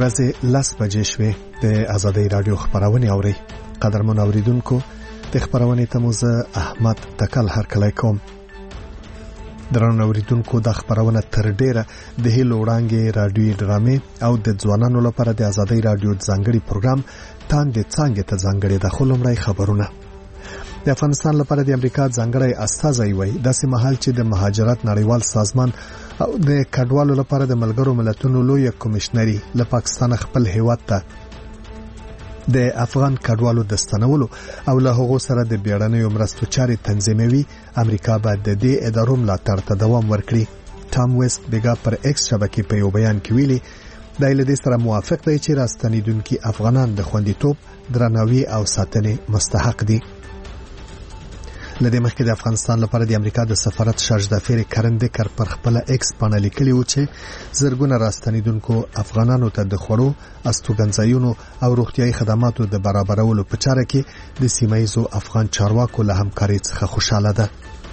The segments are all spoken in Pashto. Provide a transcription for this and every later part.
ورځې 10 بجې شوې د آزادۍ رادیو خبرونه اوري. قدرمن اوریدونکو د خبرونه ته مو زه احمد تکل هرکلی کوم. درنو اوریدونکو د خبرونه تر ډیره د هیلو وړاندې رادیوي ډرامې او د ځوانانو لپاره د آزادۍ رادیو ځانګړي پروګرام تاندې څنګه ته ځانګړي د خلمړی خبرونه. د افغانستان لپاره د امریکا ځانګړی استازی وای د سیمهال چې د مهاجرت نړیوال سازمان او د کډوالو لپاره د ملګرو ملتونو لوی کمشنري له پاکستان خپل هیواد ته د افغان کډوالو د ستنولو او له هغو سره د بیړنیو مرستو چارې تنظیموي. امریکا باید د دې ادارو ملاتړ ته دوام ورکړي. ټام ویست بیګا پر ایکس شبکې په یو بیان کې ویلي د دې سره موافق دی چې راستنیدونکو افغانان د خوندیتوب، درناوي او ساتنې مستحق دي. لدې مخکې د افغانستان لپاره د امریکا د سفارت شارج دافیر کرندکر پر خپل ایکس باندې لیکلی و چې زرګونه راستنیدونکو افغانانو ته د خوړو، استوګنځایونو او روغتيایي خدماتو د برابرولو په چاره کې د سیمایزو افغان چارواکو له همکارۍ څخه خوشاله ده.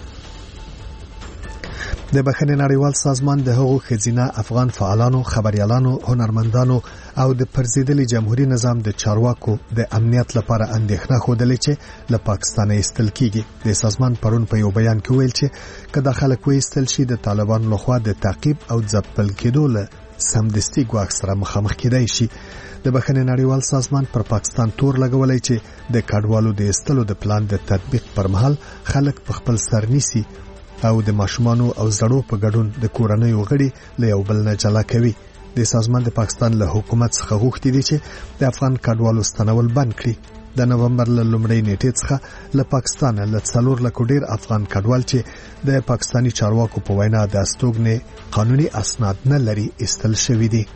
د بخښنې نړیوال سازمان د هغو خزینه افغان فعالانو، خبريالانو، هنرمندانو او د پرزیدلي جمهوریت نظام د چارواکو د امنیت لپاره اندېښنه خوده چې له پاکستان ایستل کیږي. د سازمان پرون په یو بیان کې ویل چې کله خلک وایستل شي د طالبانو لخوا د تعقیب او ځپل کېدو له سمدستي ګواښ سره مخامخ کېدای شي. د بخښنې نړیوال سازمان پر پاکستان تور لګولای چې د کډوالو د ایستلو د پلان د تطبیق پر مهال خلک په خپل سر نیسي او د ماشومانو او زړو په ګډون د کورنۍ غړي له یو بل نه جلا کوي. د سازمان د پاکستان له حکومت څخه غوښتي دي چې د افغان کډوالو ستنول بند کړي. د نومبر له لومړۍ نیټې څخه له پاکستان له 4 لک ډیر افغان کډوال چې د پاکستانی چارواکو په وینا د استوګنې قانوني اسناد نه لري ایستل شوی دي.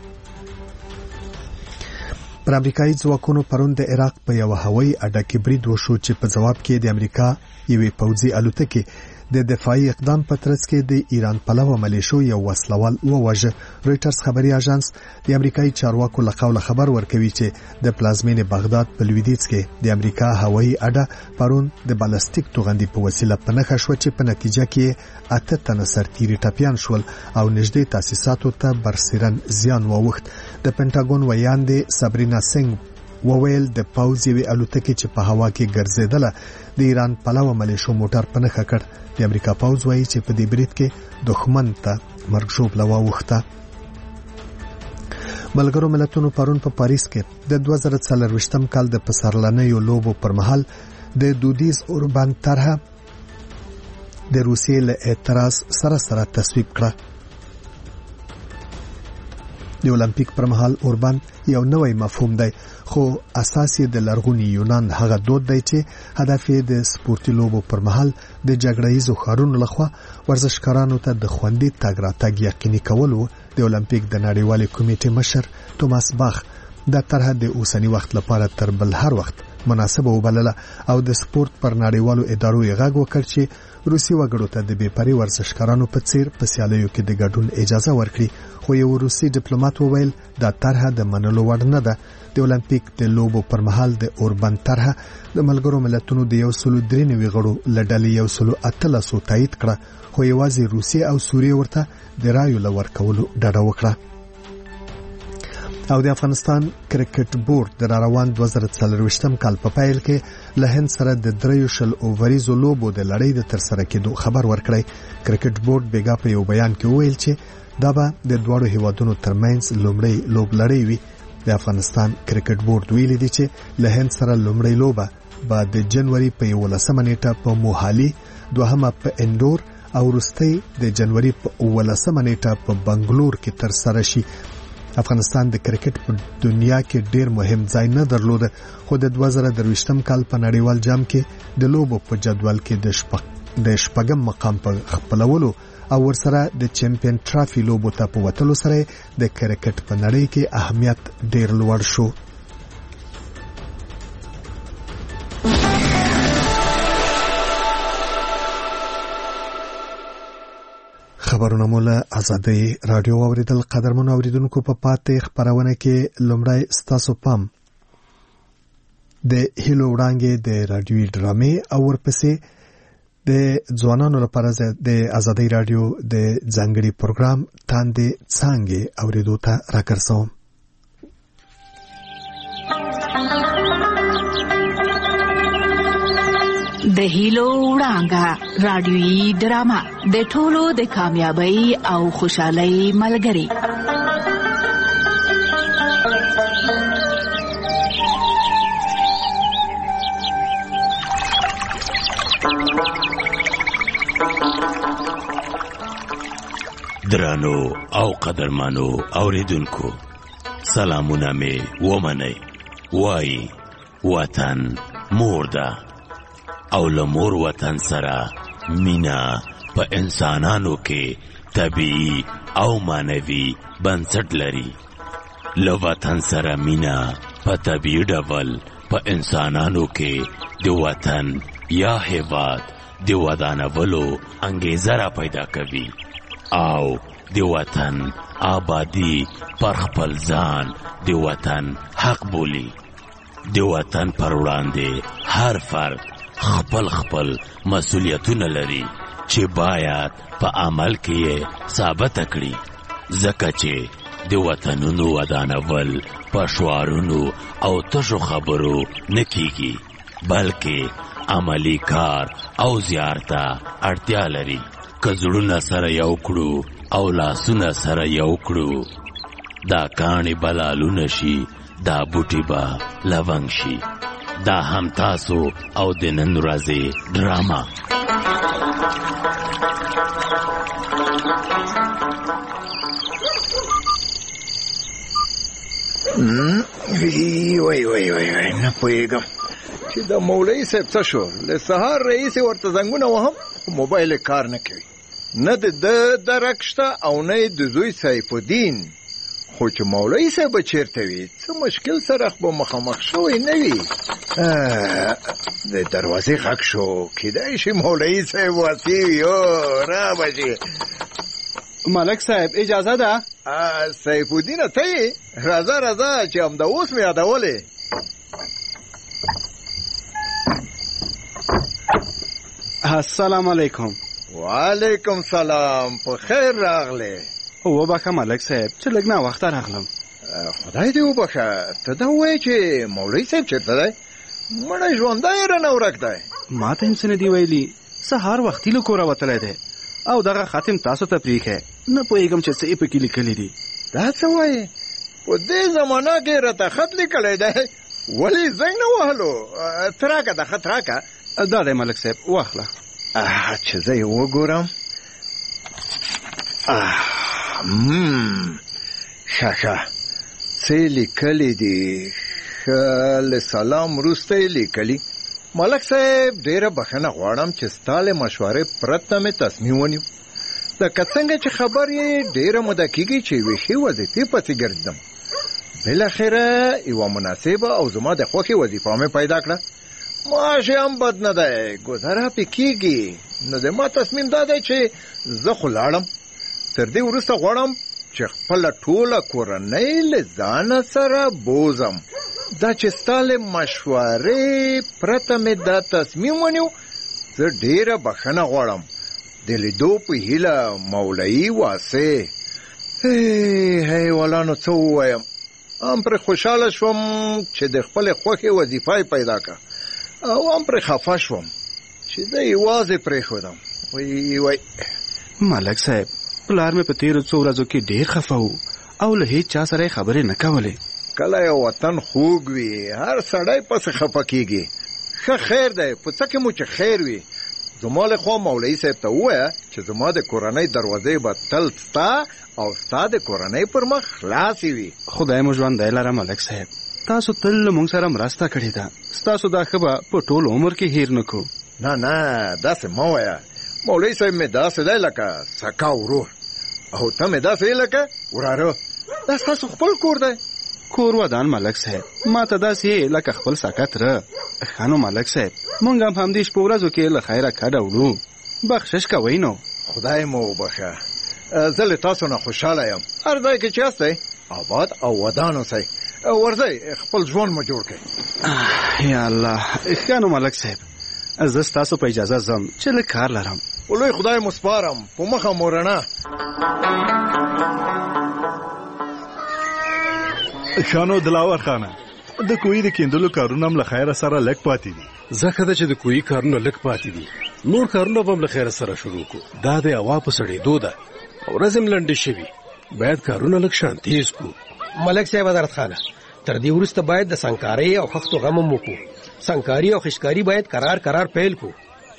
پر امریکایي ځواکونو پرون د عراق په یو هوایي اډه کې برید وشو چې په جواب کې د امریکا یوې پوځي الوتکې د دفاعي اقدام په ترڅ کې د ایران پلوه ملیشو یو وسلوال ووژه. رويټرز خبري اژانس د امریکایي چارواکو له قوله خبر ورکوي چې د پلازمینې بغداد په لویدیځ کې د امریکا هوایي اډه پرون د بالستیک توغندي په وسیله په نښه شو چې په نتیجه کې 8 تنه سرتیري ټپيان شول او نږدې تاسیساتو ته برسیرن زیان واوښت. د پینټاګون ویاندې سابرینا سنگ وویل د پوځي الوتکې چې په هوا کې ګرځیدله د ایران پلوه ملیشو موټر په نښه کړ. د امریکا پوځ وایي چې په دې برید کې دښمن ته مرګ ژوبله واوښته. ملګرو ملتونو پرون په پاریس کې د 2024م کال د پسرلنیو لوبو پر مهال د دودیز اوربان طرحه د روسیې له اعتراض سره تصویب کړه. د اولمپیک پر مهال اوربان یو نوې مفهوم دی، خو اساس یې د لرغوني یونان هغه دود دی چې هدف یې د سپورتي لوبو پر مهال د جګړه‌یزو ښارونو لخوا ورزشکارانو ته د خوندي تګ راتګ یقیني کول و. د اولمپیک د نړیوالې کمیټې مشر توماس باخ د طرحه د اوسنی وخت لپاره تر بل هر وخت مناسبه وبلله او د سپورت پر نړیوالو ادارو یې غږ وکړ چې روسي وګړو ته د بېپاري ورزشکارانو په څیر په سیالیو کې د ګډون اجازه ورکړي. خو یو روسي ډیپلوماټ وویل دا طرحه د منلو وړ نه ده. د اولمپیک د لوبو پر مهال د اوربان طرحه د ملګرو ملتونو د 193 غړو لړلې 118 تایید کړه، خو یوازې روسیه او سوریه ورته د رایو لور کولو ډډه وکړه. او د افغانستان کرکټ بورډ د روان 2024م کال په پیل کې له هند سره د 3 اووریزو لوبو د لړۍ د ترسره کېدو خبر ورکړی. کرکټ بورډ بیګا په یو بیان کې ویل چې دا به د دوړو هیوادونو ترمنځ لومړی لوب لړۍ وي. د افغانستان کرکټ بورډ ویلي دی چې له هند سره لومړی لوبه به د جنوري په 11 نیټه په موهالي، دوهمه په اندور او وروستۍ د جنوري په 19 نیټه په بنگلور کې ترسره شي. افغانستان د کرکټ په دنیا کې ډیر مهم ځای نه درلود، خو د 2023م کال په نړیوال جام کې د لوبو په جدول کې د شپږم مقام په خپلولو او ورسره د چمپیون ټرافي لوبو ته په وتلو سره د کرکټ په نړۍ کې اهمیت ډیر لوړ شو. خبرونه مولا آزادۍ رادیو اوریدل. قدرمن اوریدونکو په پاتې خبرونه کې لومړی ستاسو پام د هیلو وړاندې د رادیوي ډرامې او ورپسې د ځوانانو لپاره د آزادۍ رادیو د ځانګړي پروګرام تاندې څنګه اوریدو ته راکرسوم. د هیلو وړانګه رادیويي ډرامه د ټولو د کامیابی او خوشحالۍ ملګری. درانو او قدرمانو اوریدونکو، سلامونه می ومنئ. وای وطن مور ده او لمور وطن سره مینا په انسانانو کې طبیعي او مانوي بنسټ لري. له وطن سره مینا په طبیعي ډول په انسانانو کې د وطن یا هیواد د ودانولو انګیزه را پیدا کوي او د وطن آبادی پر خپل ځان د وطن حق بولی. د وطن پر وړاندې هر فرد خپل مسؤلیتونه لري چې باید په عمل کې ثابت کړي، ځکه چې د وطنونو ودانول په شعارونو او تشو خبرو نه کیږي، بلکې عملی کار او زیارته اړتیا لري. که زړونه سره یو کړو او لاسونه سره یو کړو، دا کاڼي بلالونه شي، دا بوټي به لونګ شي. دا هم تاسو او د نن ورځې ډراما. وای نه پوهېږم چې د مولوي صاحب څه شو. له سهار رئیس ورته زنګونه وهم، موبایل کار نه کوي. نه د درک شته او نه د زوی سیف الدین. خو چې مولوي صاحب چیرته وي، څه مشکل سره به مخامخ شوی نه وي. د دروازې غږ شو، کیدای شي مولوي صاحب واسی وي. را بچي ملک صاحب اجازه ده؟ سیف الدین ته یې؟ راځه چې همدا اوس مې یادولې. السلام علیکم. وعلیکم سلام، په خیر راغلی. وبخه ملک صاحب چې لږ ناوخته راغلم. خدای دې وبخه. ته دا وایې چې مولوي صاحب چېرته دی؟ مړی ژوندی رانه ورک دی. ما ته هم څه نه دي ویلي. سهار وختي له کوره وتلی دی او دغه ختم تاسو ته پرېښی. نه پوهېږم چې څه یې پکې لیکلي دي. دا څه وایې؟ په دې زمانه کې راته خط لیکلی دی، ولې زنګ نه وهلو؟ ته راکه دا خط راکه. دا دی ملک صاحب، واخله. چې زه یې وګورم. ښه څه لیکلي دي؟ له سلام وروسته یې لیکلي: ملک صاحب ډېره بخښنه غواړم چې ستا له مشورې پرته مې تصمیم ونیو. لکه څنګه چې خبر یې ډېره موده کېږي چې یوې ښې وظیفې پسې ګرځم. بالاخره یوه مناسبه او زما د خوښې وظیفه مې پیدا کړه. معاش هم بد نه دی، ګذره پې کېږي. نو د ما تصمیم دا دی چې زه خو لاړم. تر دې وروسته غواړم چې خپله ټوله کورنۍ له ځانه سره بوزم. دا چې ستا له مشورې پرته مې دا تصمیم ونیو، زه ډېره بخښنه غواړم. د لیدو په هیله، مولوي واسې. حیوانانو څه ووایم، هم پرې خوشحاله شوم چې د خپلې خوښې وظیفه یې پیدا کړه، او هم پرې خفه شوم چې زه یوازې پرېښودم. وای ملک صاحب، پلار مې په تېرو څو ورځو کې ډېر خفه و او له هیڅ چا سره یې خبرې نه کولې. کله یو وطن خوږ وي، هر سړی پسې خفه کېږي. ښه خیر دی، په څه کې مو چې خیر وي. زما له خوا مولوي صاحب ته ووایه چې زما د کورنۍ دروازې به تل ستا او ستا د کورنۍ پر مخ خلاصې وي. خدای مو ژوندی لره ملک صاحب. تاسو تل له موږ سره مرسته کړې ده. ستاسو دا ښه به په ټول عمر کې هیر نه کړو. نه داسې مه وایه. مولوي صاحب مې داسې دی لکه سکا ورور، او ته مې داسې لکه وراره. دا ستاسو خپل کور دی. کور ودان ملک صاحب، ما ته داسې لکه خپل ساکت ره. ښه نو ملک صاحب، موږ هم همدې شپو ورځو کې له خیره کډه وړو. بخشش کوئ نو. خدای مو وبخښه. زه له تاسو نه خوشحاله یم. هر ځای کې چې یاستئ آباد او ودان اوسئ. ورځئ خپل ژوند مو جوړ کړئ. یا الله. ښه نو ملک صاحب، زه ستاسو په اجازه ځم چې لږ کار لرم. لوی خدای مو سپارم. په مخه مو رڼا. شانو دلاور خانه، د کوی د کیندلو کارونه هم له خیره سره لږ پاتې دي. ځکه ده چې د کوی کارونه لږ پاتې دي، نور کارونه به هم له خیره سره شروع کو. دا د هوا په سړېدو ده، ورځ هم لنډې شوي، باید کارونه لږ شان تیز کو. ملک صاحب حضرت خانه، تر دې وروسته باید د سنکارۍ او خښتو غم هم وکړو. سنکاري او خشکاري باید قرار پیل کو.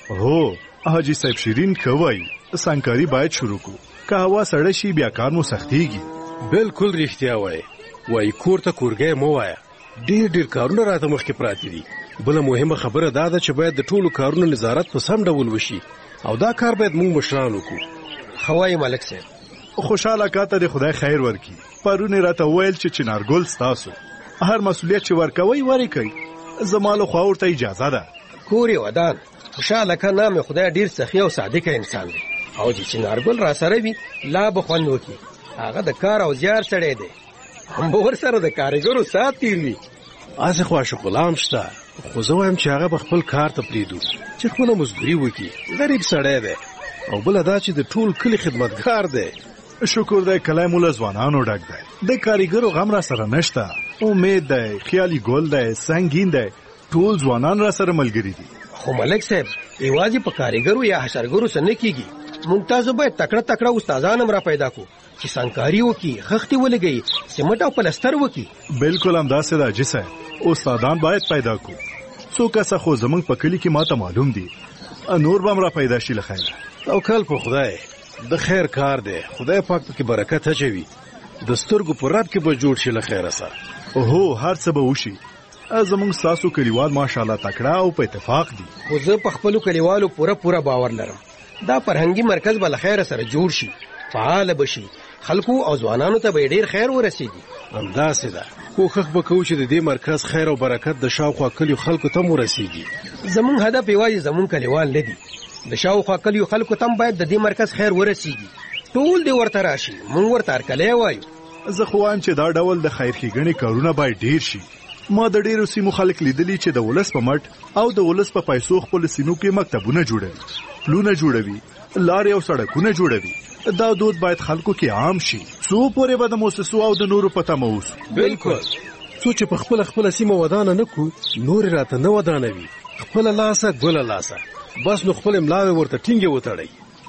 هو حاجی صاحب شیرین کوي سنکاري باید شروع کو. که هوا سړه شي بیا کار مو سختيږي. بالکل رښتیا وای کور ته کورګې مو وای. ډیر کارونه راته مخکې پراته دي. بل مهمه خبره دا ده چې باید د ټولو کارونو نظارت په سم ډول وشي او دا کار باید موږ مشران وکړو. خوای ملک صاحب خوشاله کاته د خدای خیر ورکي. پرونه راته ویل چې چنارګل ستاسو هر مسؤلیت چې ورکوي ورکوي. زماله خو ورته اجازه ده. کوري ودان خوشاله کنه مې خدای ډیر سخی او صادق انسان دی او چې چنارګل را سره وي لا بخون وکي. هغه د کار او زیار سره دی، هم ور سره د کارګرو سات تیری. اسه خو غلام شته، خو زه وایم چې هغه بخپل کار ته پریدو چې خپل مزدوري وکي. غریب سړی دی او بل دا چې د ټول کلی خدمتګار دی. شکر دی کله مولا ځوانانو ډک دی. د کاریګرو غم را سره نشته. امید دی، خیالي ګل دی، سنگین دی، ټول ځوانان را سره ملګری دي. خو ملک صاحب ایوازي په کاریګرو یا حشرګرو سره کیږي. ممتاز باید تکړه استادان هم را پیدا کو چې سنکاري وکي، خښتې ولګي، سیمټ او پلستر وکي. بالکل همداسې ده جسه. استادان باید پیدا کو. څو کسه خو زمونږ په کلی کې ماته معلوم دي. نور به هم را پیدا شي له خیره. توکل په خدای، د خیر کار دی. خدای پاک پکې برکت اچوي. د سترګو په رب کې به جوړ شي له خیره سره. هو هر څه به وشي. زمونږ ساسو کلیوال ماشاءالله تکړه او په اتفاق دي. خو زه په خپلو کلیوالو پوره باور لرم. دا فرهنګي مرکز به له خیره سره جوړ شي، فعال بشي، خلکو او ځوانانو ته به ډیر خیر ورسیږي. همداسې ده. کوښښ به کوو چې د دې مرکز خیر او برکت د شاوخوا کلیو خلکو ته ورسیږي. زمونږ هدف یوازې زمونږ کلیوال نه دي، د شاوخوا کلیو خلکو ته باید د دې مرکز خیر ورسیږي. ټول دې ورته راشي، مونږ ورته هرکلی وایو. زه خو وایم چې دا ډول د خیر ښېګڼې کارونه باید ډیر شي. ما د ډیرو سیمو خلک لیدلی چې د ولس په مټ او د ولس په پیسو خپل سینو کې مکتبونه جوړوي، پلونه جوړوي، لارې او سړکونه جوړوي. دا دود باید خلکو کې عام شي. څو پورې به د موسسو او د نورو پته موس. بالکل. څو چې په خپل سیمه ودانه نه کو، نور راته نه ودانوي. خپل لاسه ګل لاسه، بس نو خپل ملاوي ورته ټینګه وتړي.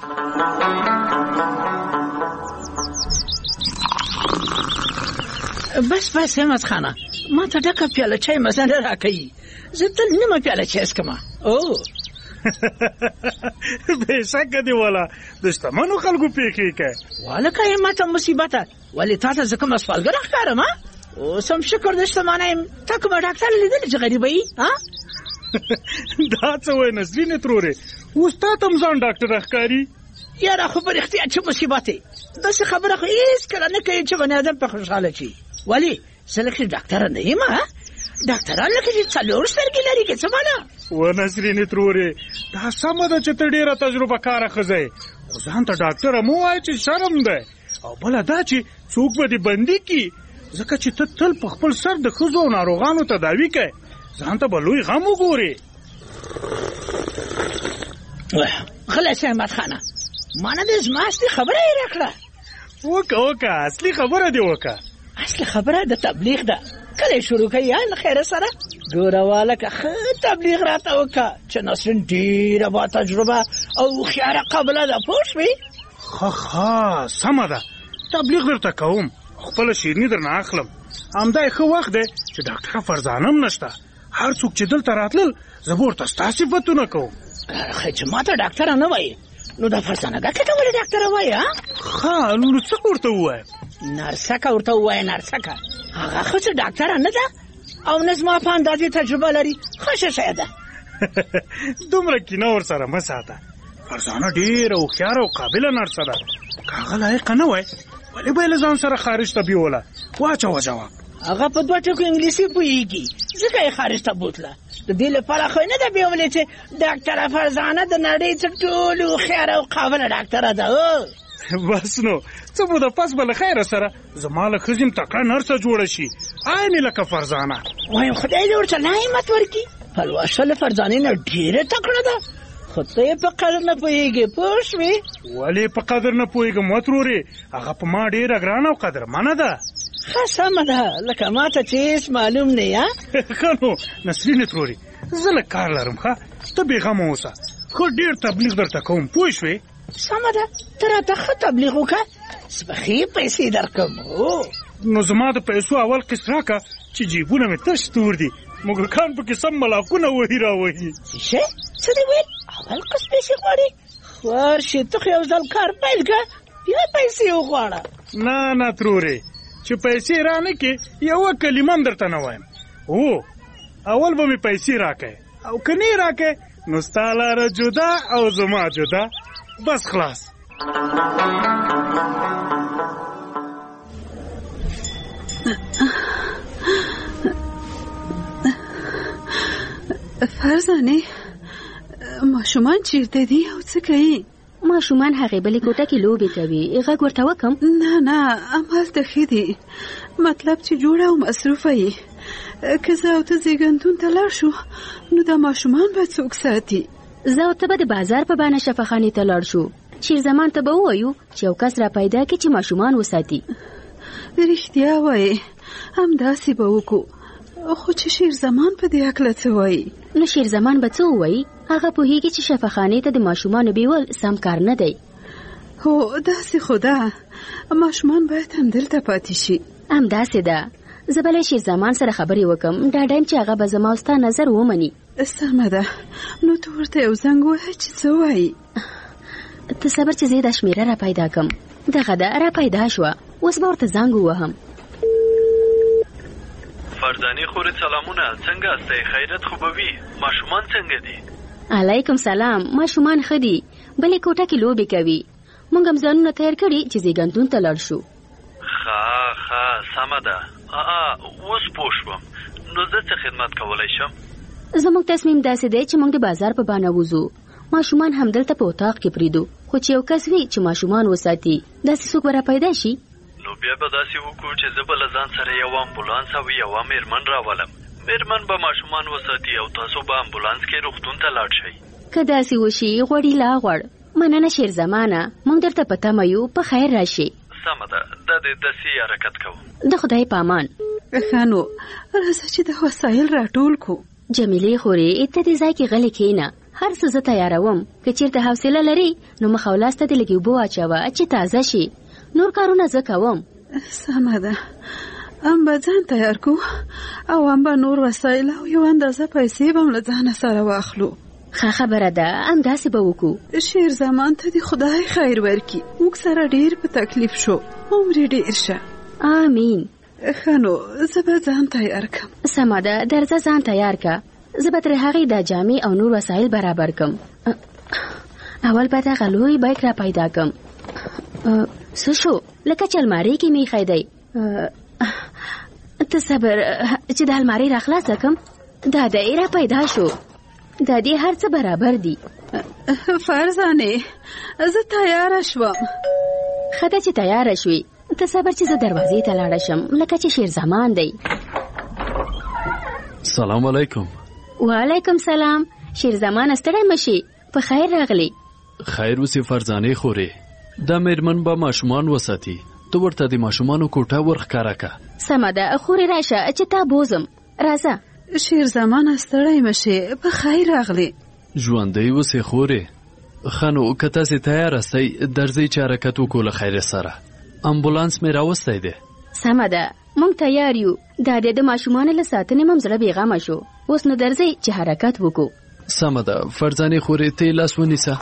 بس احمد خانه، ما ته ډکه پیاله چای مزه نه راکوي. زه تل نیمه پیاله چای څښم. او بېشکه دی والا، د شتمنو خلکو پیښې کوي. والکه یې ماته مصیبته، ولې تا ته زه کومه سوالګره ښکارم؟ اوس هم شکر د شتمنه یم. تا کومه ډاکټر لیدلی چې غریبه یي؟ دا څه وایي نسرینې ترورې، اوس تا ته هم ځان ډاکټره ښکاري؟ یاره خو په رښتیا چې مصیبت دی. داسې خبره خو هېڅکله نه کوي چې بني ادم په خوشحاله شي. ولې زه لکه ډاکټره نه یم. ډاکټران لکه چې 4 سترګې لري که څه معنا؟ و نسرینې ترورې، دا سمه ده چې ته ډېره تجربه کاره ښځه یې، خو ځان ته ډاکټره مه وایه چې شرم دی. او بله دا چې څوک به دې بندي کړي، ځکه چې ته تل په خپل سر د ښځو او ناروغانو تداوي کوې. ځان ته به لوی غم وګورې. غلی شه احمد خانه، ما نه دې زما اصلي خبره یې راکړه. وکه اصلي خبره دې وکه. اصلي خبره د تبلیغ ده. کله شروع کوي له خیره سره؟ ګوره والکه ښه تبلیغ راته وکړه چې نسرین ډېره با تجربه او هوښیاره قابله ده. پوه شوې؟ ښه سمه ده، تبلیغ درته کوم، خپله شیریني درنه اخلم. همدا یې ښه وخت دی چې ډاکټره فرزانه هم نشته. هر څوک چې دلته راتلل زه به ورته ستا صفتونه کوم. خی چې ما ته ډاکټره نه وایي، نو دا فرزانه ګکه ته ولې ډاکټره وایي؟ ښه نو څه ورته ووایم؟ نرسکه ورته ووایه. نرسکه هغه خو چې ډاکټره نه ده او نه زما په اندازې تجربه لري. ښه شی ده. دومره کینه ورسره مه ساته. فرزانه ډېره هوښیاره او قابله نرسه ده. که هغه لایقه نه وای ولې به یې له ځان سره خارج ته بیوله؟ واچوه جواب. هغه په 2 ټکو انګلیسي پوهېږي، ځکه یې خارج ته بوتله. د دې لپاره خو نه ده بیولې چې ډاکټره فرزانه د نړۍ تر ټولو هوښیاره او قابله ډاکټره ده. بس نو څه موده پس به له خیره سره زما له ښځې م تکړه نرسه جوړه شي، عین لکه فرزانه. وایم خدای دې ورته نعمت ورکړي. پلوشه له فرزانې نه ډېره تکړه ده، خو ته یې په قدر نه پوهېږې. پوه شوې؟ ولې په قدر نه پوهېږم وترورې؟ هغه په ما ډېره ګرانه او قدرمنه ده. ښه سمه ده لکه ماته چې هېڅ معلوم نه یا ښه نو نسرینې ترورې زه لږ کار لرم ښه ته بېغمه اوسه خو ډېر تبلیغ درته کوم پوه شوې سمه ده ته راته ښه تبلیغ وکړه زه به ښې پیسې درکړم نو زما د پیسو اول قسط راکړه چې جیبونه مې تش تور دي موږکان پکې سم ملاقونه وهي راوهي څه دې ویل اول قسط پیسې غواړې خوار شي ته خو یو ځل کار پیل کړه بیا پیسې وغواړه نه ترورې چې پیسې را نه کې یوه کلمه هم درته نه وایم اول به مې پیسې راکړې او که نه یې راکړې نو ستا لاره جدا او زما جدا بس خلاص فرزانه ماشومان چیرته دي او څه کوي؟ ماشومان هغې بلې کوټه کې لوبې کوي. غږ ورته وکم؟ نه همالته ښه دي، مطلب چې جوړه او مصروفه یې. که زه او ته زیږنتون ته لاړ شو نو دا ماشومان به څوک ساتي؟ زه او ته به د بازار په بانه شفاخانې ته لاړ شو. شیرزمان ته به ووایو چې یو کس را پیدا کړي چې ماشومان وساتي. رښتیا وایې همداسې به وکړو، خو چې شیرزمان په دې هکله څه وایي؟ نو شیرزمان به څه ووایي؟ هغه پوهیږي چې شفاخانې ته د ماشومانو بیول سم کار نه دی. هو داسې خو ده، ماشومان باید همدلته پاتې شي. همداسې ده. زه به له شیرزمان سره خبرې وکم، ډاډه یم چې هغه به زما او ستا نظر ومني. سمه ده، نو ته ورته یو زنګ ووایه چې څه وایي. ته صبر چې زه دا شمیره را پیدا کم. دغه ده را پیدا شوه، اوس به ورته زنګ ووهم. فرزانې خورې سلامونه، څنګه استئ؟ خیرت خو به وي؟ ماشومان څنګه دي؟ علیکم سلام، ماشومان ښه دي، بلې کوټه کې لوبې کوي. موږ هم ځانونه تیار کړي چې زیږنتون ته لاړ شو. ښه سمه ده. اوس پوه شوم، نو زه څه خدمت کولی شم؟ زموږ تصمیم داسې دی چې موږ د بازار په بانه وځو، ماشومان همدلته په اتاق کې پریږدو، خو چې یو کس وي چې ماشومان وساتي، داسې څوک به را پیدا شي. نو بیا به داسې وکړو چې زه به له ځان سره یو امبولانس او یوه میرمن راولم. میرمن به ماشومان وساتي او تاسو به امبولانس کې روغتون ته لاړ شئ. که داسې وشي غوړي لا غوړ. مننه شیرزمانه، موږ درته په تمه یو، په خیر راشئ. سمه ده، دا داسې حرکت کوو. د خدای په امان. ښه نو راځه چې د وسایل راټول کو. جمیلې خورې ته دې ځای کې غلې کښېنه، هر څه زه تیاروم. که چېرته حوصله لري نو مخ او لاس ته دې لږ اوبه واچوه چې تازه شي. نور کارونه زه کوم. سمه ده، ام به ځان تیار کو او ام به نور وسایل او یو اندازه پیسې به م له ځانه سره واخلو. ښه خبره ده، همداسې به وکړو. شیرزمان ته دې خدای خیر ورکړي، موږ سره ډېر په تکلیف شو، عمر یې ډېر شه. آمین. ښه نو زه به ځان تیار کړم. سمه ده، درځه ځان تیار که. زه به تر هغې دا جامې او نور وسایل برابر کم. اول به دغه لوی بیک را پیدا کم. څه شو؟ لکه چې المارۍ کې مې ایښی دی. ته صبر چې د المارۍ را خلاصه کم. دا دی را پیدا شو. دا دې هر څه برابر دي. فرزانې زه تیاره شوم. ښه ده چې تیاره شوې. ته صبر چې زه دروازې ته لاړه شم، لکه چې شیرزمان دی. سلام علیکم. وعلیکم سلام. شیرزمان ستړی مشي، په خیر راغلی. خیر اوسې فرزانې خورې، دا میرمن به ماشومان وساتي، ته ورته د ماشومانو کوټه ورښکاره که. سمه ده، خورې راشه چې تا بوزم. راځه. شیرزمان ستړی مشي، په خیر راغلی. ژوندی اوسې خورې. ښه نو که تاسې تیار استئ درځئ چې حرکت وکړو له خیر سره. امبولانس مې راوستی دی. سمه ده، موږ تیار یو. دا د ماشومانو له ساتنې مم زړه بېغمه شو. اوس نو درځئ چې حرکت وکړو. سمه ده، فرزانې خورې ته یې لاس ونیسه.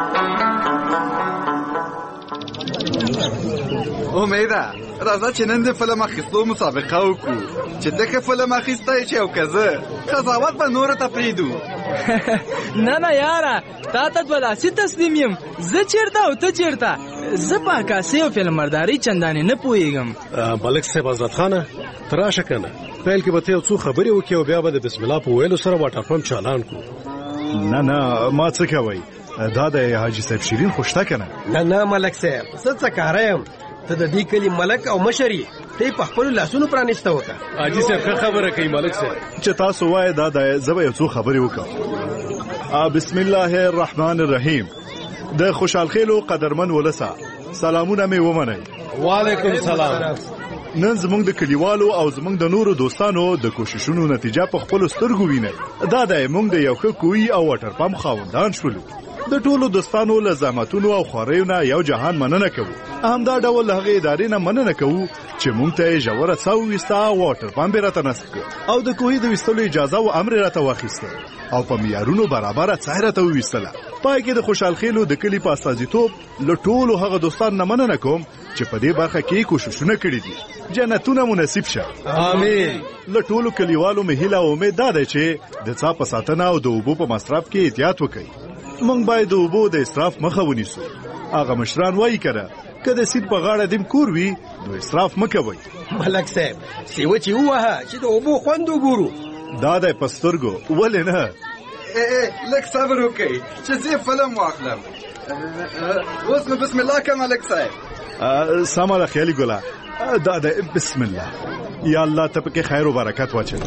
امیده راځه چې نن د فلم اخیستو مسابقه وکړو، چې ته ښه فلم اخیستی چې او که زه، قضاوت به نورو ته پرېږدو. نه یاره، تا ته دوه لاسي تسلیم یم. زه چېرته او ته چېرته؟ زه په عکاسۍ او فلمبردارۍ چندانې نه پوهېږم. ملک صاحب حضرت خانه ته راشه که نه، پیل کې به ته یو څو خبرې وکړې او بیا به د بسم الله په ویلو سره واټر پمپ چالان کړو. نه ما څه کوئ، دا د حاجي صاحب شیرین خو شته که نه؟ نه ملک صاحب، زه څه کاره یم. ته د دې کلي ملک او مشر یې، ته یې په خپلو لاسونو پرانیسته وکړه. حاجي صاحب ښه خبره کوي ملک صاحب. چې تاسو وایې دا دی، زه به یو څو خبرې وکړم. بسم الله الرحمن الرحیم. د خوشحال خیلو قدرمن ولسه سلامونه مې ومنئ. وعلیکم سلام. نن زمونږ د کلیوالو او زمونږ د نورو دوستانو د کوششونو نتیجه په خپل سترګو ویني. دا د موږ د یو ښه کوی او واټر پمپ خاوندان شولو. د ټولو دوستانو له زحمتونو او خواريو نه یو جهان مننه کوو. همدا ډول هغه ادارې نه مننه کوو چې موږ ته ژوره څاو وستا واټر پمپ راته نصب کړ او د کوی د وستلو اجازه او امر راته واخیسته او په معیارونو برابر څایره ته وستله. پای کې د خوشحال خېلو د کلی په استازیتوب له ټولو هغه دوستان نه مننه کوم چې په دې برخه کې کوششونه کړي دي. جنتونه مناسب شه. آمین. له ټولو کلیوالو مې هیله او امید ده چې د څا په ساتنه او د اوبو په مصرف کې احتیاط وکړي. موږ باید د اوبو د اسراف مخه ونیسو. هغه مشران وایي کړه که د سیند په غاړه دیم کور وي نو اسراف مه کوئ. ملک صاحب سیوه چې ووهه چې د اوبو خوند وګورو. دا دی په سترګو ولې نه. لږ صبر وکړئ چې زه فلم واخلم. اوس نو بسم الله که ملک صاحب. سمه ده خیالي ګله. دا دی بسم الله. یا الله ته پکې خیر او برکت واچوي.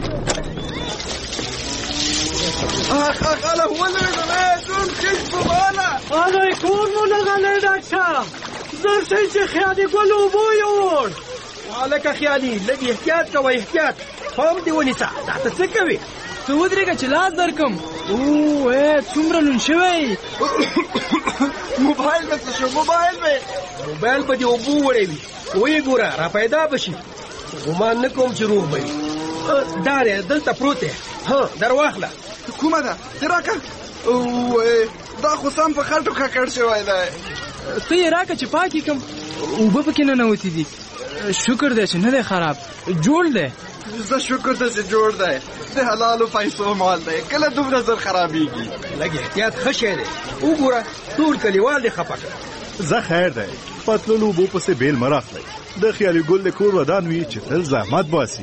أنا هو اللي لازم كيف بالا. أنا يكون من الغليل أكثر. زر شيء خيالي قولوا بويون. وعليك خيالي الذي احتياط كوي احتياط. فهم دي ونساء تحت السكوي. تودري كشلات دركم. أوه تمر نشوي. موبايل بس شو موبايل بدي أبوه وريبي. ويقولها رافيدا بشي. وما نكم شروع بي. داري دلتا بروته. ها درواخله. کومه ده راکه او دا خو سم په خلټو ککړ شوی دی. ته یې راکه چې پاکې کم اوبه پکې نه نوتې دي. شکر دی چې نه دی خراب جوړ دی. زه شکر دی چې جوړ دی. د حلالو پیسو مال دی کله دومره زر خرابېږي. لږ احتیاط ښه شی دی. وګوره ټول کلیوال دې خفه کړه. زه خیر دی پتلون اوبو پسې بیل مه راخلئ. د خیالي ګل د کور ودان وي چې تل زحمت باسي.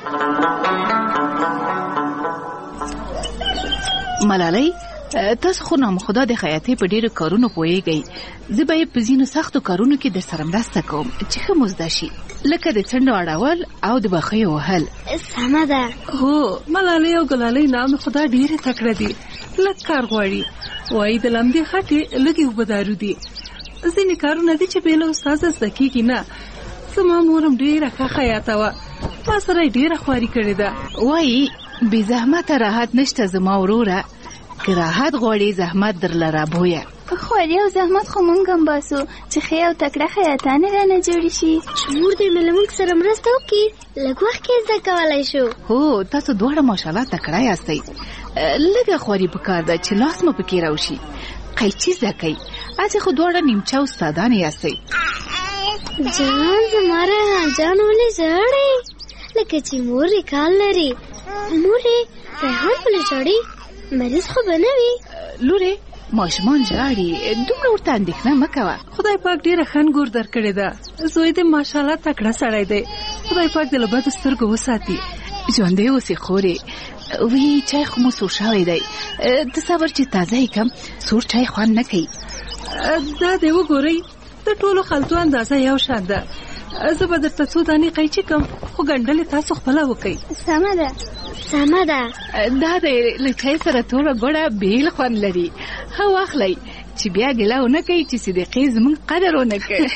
ملالۍ تاسو خو نامخدا د خیاطۍ په ډیرو کارونو پوهیږئ. زه به په ځینو سختو کارونو کې د سره مرسته کوم چې ښه مزده شي لکه د څنډو اړول او د بخیو وهل. سمه ده. هو ملالۍ او ګلالۍ نام خدا ډیره تکړه دي. لږ کار غواړي. وایي د لمدې خټې لږې اوبه دارو دي. ځینې کارونه دي چې بې له استاده زده کېږي نه. زما مورم ډیره ښه خیاطه وه. ما سره یې ډیره خواري کړې ده. وایي بې زحمته راحت نشته زما وروره. که راحت غواړي زحمت درله رابویه. خواري او زحمت خو مونږ هم باسو چې ښې او تکړه خیاطانې رانه جوړې شي. چې مور دې مې له مونږ سره مرسته وکړي لږ وخت کې زده کولی شو. هو تاسو دواړه ماشاءالله تکړه یاستئ. لږه خواري پکار ده چې لاس مو پکې راوشي. قیچي زده کوئ. اځې خو دواړه نیمچه استادانې یاستئ. جان زما ریحان جان ولې ژاړې لکه چې مور یې کال لري. مور یې ریحان ولې ژاړي مریض خو به نه وي. لورې ماشومان ژاړي دومره ورته اندېښنه مه کوه. خدای پاک ډېره ښه انګور درکړې ده. زوی دې ماشاءالله تکړه سړی دی. خدای پاک دې له بدو سترګو وساتي. ژوندی اوسې خورې. وی چای خو مو سور شوی دی. ته صبر چې تازه یې کم سور چای خوند نه کوي. دا دې وګورئ د ټولو خلطو اندازه یو شان ده. زه به درته څو دانې قیچي کم خو ګنډلې تاسو خپله وکئ. سمه ده سمه ده. دا دی له چای سره توره ګوړه بیل خوند لري. ښه واخلئ چې بیا ګیله ونه کوي چې صدیقې زموږ قدر ونه کوي.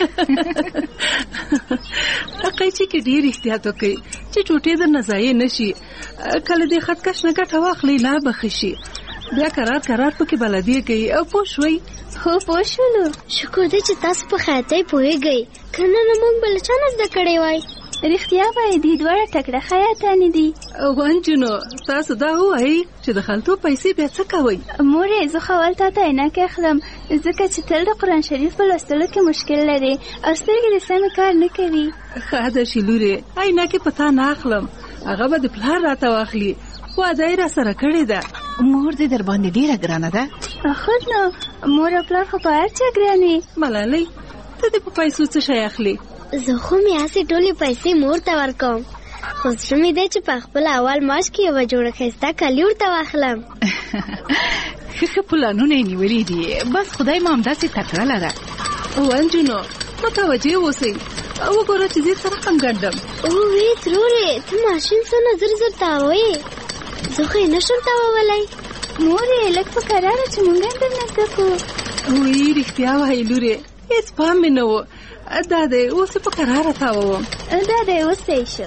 قیچي کې ډېر احتیاط وکئ چې ټوټې درنه ضایع نه شي. کله دې خطکش نه ګټه واخلئ لا به ښه شي. بیا کرار پکې بلدیه کوي او پوه شوئ. هو پوه شولو. شکر دی چې تاسو په خیاطۍ پوهېږئ که نه نو موږ به له چا نه زده کړی وای. رښتیا وایي دوی دواړه تکړه خیاطانې دي. ونجونو تاسو دا ووایئ چې د خلطو پیسې بیا څه کوئ؟ مورې زه خو اول تا ته عینکې اخلم ځکه چې تل د قرآن شریف په لوستلو کې مشکل لري او سترګې دې سمې کار نه کوي. ښه ده چې لورې عینکې په تا نه اخلم. هغه به د پلار راته واخلي. واده یې راسره کړې ده. مور دې در باندې ډېره ګرانه ده. خود نو مور او پلار خو په هر چا ګران وي. ملالۍ ته دې په پیسو څه شی اخلي؟ زه خو مې هسې ټولې پیسې مور ته ورکوم خو زړه مې دی چې په خپل اول معاش کې یوه جوړه ښایسته کالي ورته واخلم. ښه پلانونه یې نیولي دي. بس خدای مو همداسې تکړه لره. ونجونو متوجه اوسئ. وګوره چې زه سره هم ګنډم. وې ترورې ته ماشین څونه زر زر تاووې زه خو یې نشم تاوولی. مورې لږ په کراره چې مونږ هم درنه زده کړو. وی رښتیا وایي لورې هېڅ پام مې نه و. دا دی اوس په قراره تاوم. دا دی اوس دی شو.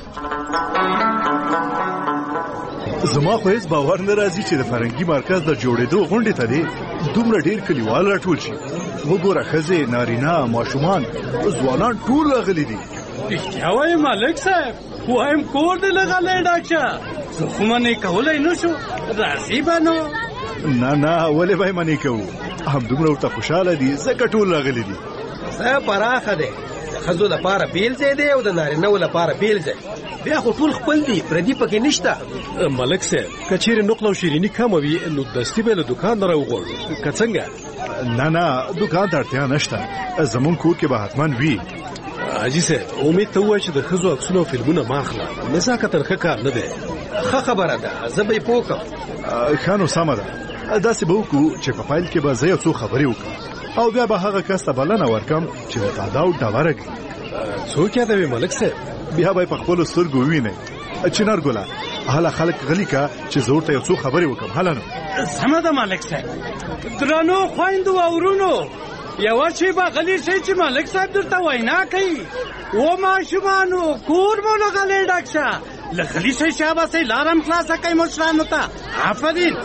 زما خو هیڅ باور نه راځي چې د فرنګي مرکز د جوړېدو غونډې ته دی دومره ډېر کلیوال راټول شي. وګوره ښځې، نارینه، ماشومان، ځوانان ټول راغلي دي. رښتیا وایې ملک صاحب؟ وایم کور دې لغلی ډاکټر، زه خو منې کولی نه شو. راځي به نو؟ نه ولې به یې منې کوو؟ همدومره ورته خوشحاله دي ځکه ټول راغلي دي. ځای پراخه دی، د ښځو لپاره بیل ځای دی او د نارینهو لپاره بیل ځای. بیا خو ټول خپل دي، پردي پکې نشته. ملک صاحب که چیرې نقل او شیریني کمه وي نو دستي به له دوکان نه راوغواړو که څنګه؟ نه دوکان ته اړتیا نشته، زمونږ کور کې به حتما وي. حاجي صاحب امید ته ووایه چې د ښځو عکسونه او فلمونه ما اخله، نزاکتن ښه کار نه دی. ښه خبره ده، زه به یې پوه کړم. ښه نو سمه ده، داسې به وکړو چې په پیل کې به زه یو څو خبرې وکړم او بیا به هغه کس ته بلنه ورکړم چې د تاداو ډبره کړي. څوک یادوي ملک صاحب؟ بیا به یې په خپلو سترګو ووینئ. چنار ګله هله خلک غلي که چې زه ورته یو څو خبرې وکړم. هله نو سمه ده ملک صاحب. درنو خویندو او ورونو، یوه شیبه غلی شئ چې ملک صاحب درته وینا کوي. و ماشومانو کور مو له غلی ډک شه، له غلی شئ شاباسئ، لارم خلاصه کوئ مشرانو ته. آفرین.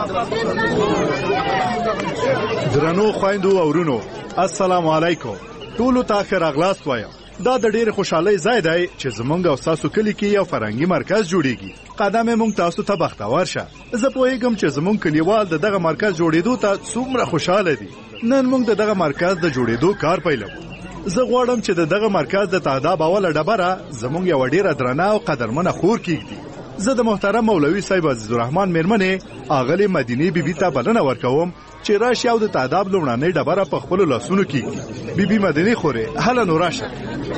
درنو خویندو او ورونو، السلام علیکم. ټولو ته ښه راغلاست وایم. دا د ډېرې خوشحالۍ ځای دی چې زمونږ او ستاسو کلي کې یو فرهنګي مرکز جوړیږي. قدم یې مونږ تاسو ته بختور شه. زه پوهیږم چې زمونږ کلیوال د دغه مرکز جوړېدو ته څومره خوشحاله دي. نن مونږ د دغه مرکز د جوړېدو کار پیلوو. زه غواړم چې د دغه مرکز د تاداب اوله ډبره زمونږ یوه ډېره درنه او قدرمنه خور کېږدي. زه د محترم مولوي صاحب عزیزالرحمن میرمنې اغلې مدینې بیبي ته بلنه ورکوم چې راشي او د تاداب لومړنۍ ډبره په خپلو لاسونو کېږدي. بیبي مدینې خورې، هله نو راشه.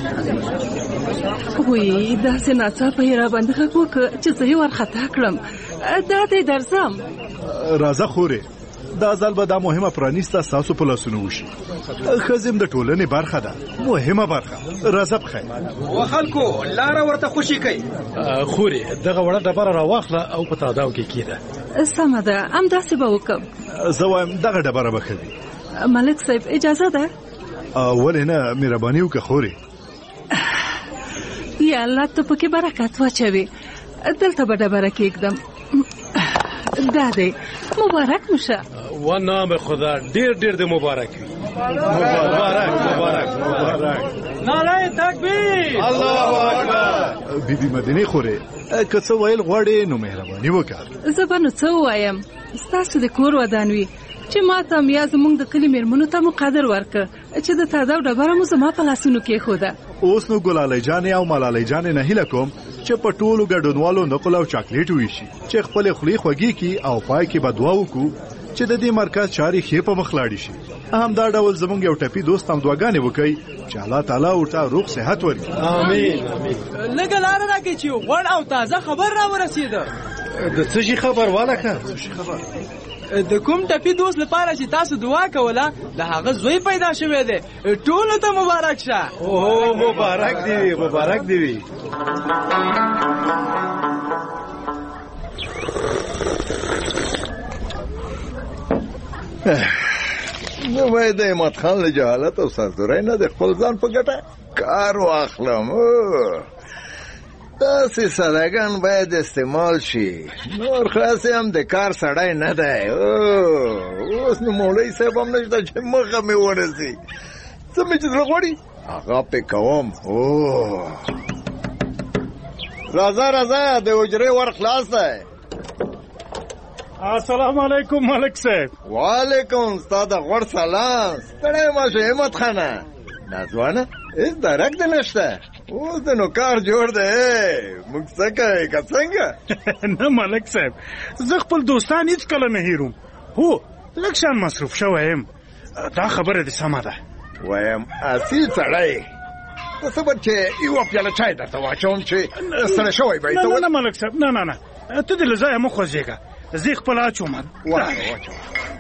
وی داسې ناڅاپه یې راباندې غږ وکړه چې زه یې وارخطا کړم. دا دی درځم. راځه خورې، دا ځل به دا مهمه پرانیسته ستاسو په لاسونو وشي. ښځې د ټولنې برخه ده، مهمه برخه. راځه بخیر. و خلکو لاره ورته خوشي کوي. خورې دغه وړه ډبره راواخله او په تاداو کې کېده. سمه ده، همداسې به وکړم. زه وایم دغه ډبره به ښه وي. ملک صاحب اجازه ده؟ ولې نه، مهرباني وکړه خورې. یا الله ته پکې برکت واچوي. دلته به ډبره کېږدم. دا دی، مبارک مشه. و نام خدا ډېر ډېر دې مبارک وي. مبارک. نعره تکبیر، الله اکبر. بیبي مدینې خورې، که څه ویل غواړې نو مهرباني وکړه. زه به نو څه ووایم، ستاسو د کور ودان وي چې ما ته یا زمونږ د کلي مېرمنو ته مو قدر ورکړه چې د تاداو ډبره مو زما په لاسونو کېښوده. اوس نو ګلالۍ جانې او ملالۍ جانې نه هیله کوم چې په ټولو ګډونوالو نقل او چاکلیټ ویشي، چې خپلې خولې خوږې کړي او پای کې به دعا وکړو چې د دې مرکز چارې ښې په مخ لاړې شي. همدا ډول زمونږ یو ټپي دوست هم دعاګانې وکړي چې الله تعالی ورته روغ صحت ورکړي. امین. لږه لاره راکړئ چې غوړ او تازه خبر راورسېده. د څه شي خبر والکه؟ د کوم ټپي دوست لپاره چې تاسو دعا کوله د هغه زوی پیدا شوی دی. ټولو ته مبارک شه. اوه مبارک دی وي، مبارک دی وي. نو باید د احمد خان له جهالت او سرزورۍ نه د خپل ځان په ګټه کار واخلم. داسې سادهګان باید استعمال شي. نور خاصې هم د کار سړی نه دی. اوس نو مولوي صاحب هم نشته چې مخه مې ورسي. څه مې چې زړه غواړي هغه پې کوم. راځه د حجرې ور خلاص دی. السلام علیکم ملک صاحب. وعلیکم. ستا د غوړ سلام. ستړی مه شو همت خانه. ناځوانه هېڅ درک دې نشته. اوس د نو کار جوړ دی. موږ څه کوې که څنګه؟ نه ملک صاحب، زه خپل دوستان هېڅکله نه هېروم. هو لږ شان مصروف شوی یم. دا خبره دې سمه ده. وایم اصیل سړی. ته صبر چې یوه پیاله چای درته واچوم چې ستړی شوی به یې. نه ملک صاحب، نه ته دې له ځایه مه خوځېږه. زه خپل اچوم. واچوه.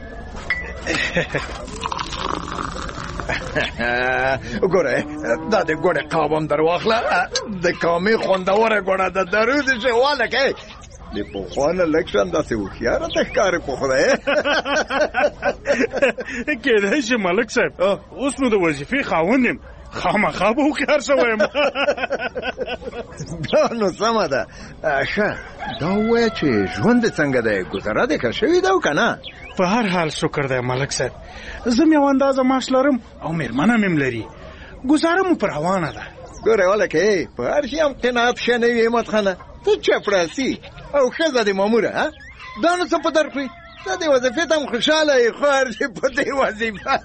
ګوره دا د ګوړې قاب هم در واخله. د کامې خوندوره ګوړه د درود چې والکې د پخوا نه لږ شان داسې هوښیاره ته ښکارې په خدای. کېدای شي ملک صاحب اوس نو د وظیفې خاوند یم خامخا به هوښیار شوی یم. دا نو سمه ده. ښه دا ووایه چې ژوند دې څنګه دی؟ ګذره دې ښه شوې ده او که نه؟ په هر حال شکر دی ملک صاحب. زه م یو اندازه معاش لرم او مېرمنه مې م لري. ګزاره مو په روانه ده. ګوره ولکه په هر شي هم قناعت ښه نه وي احمد خانه. ته چپړاسي او ښځه دې ماموره دا نو څه په در کړي؟ ته دې وظیفې ته هم خوشحاله یې خو هر شي په دې وظیفه.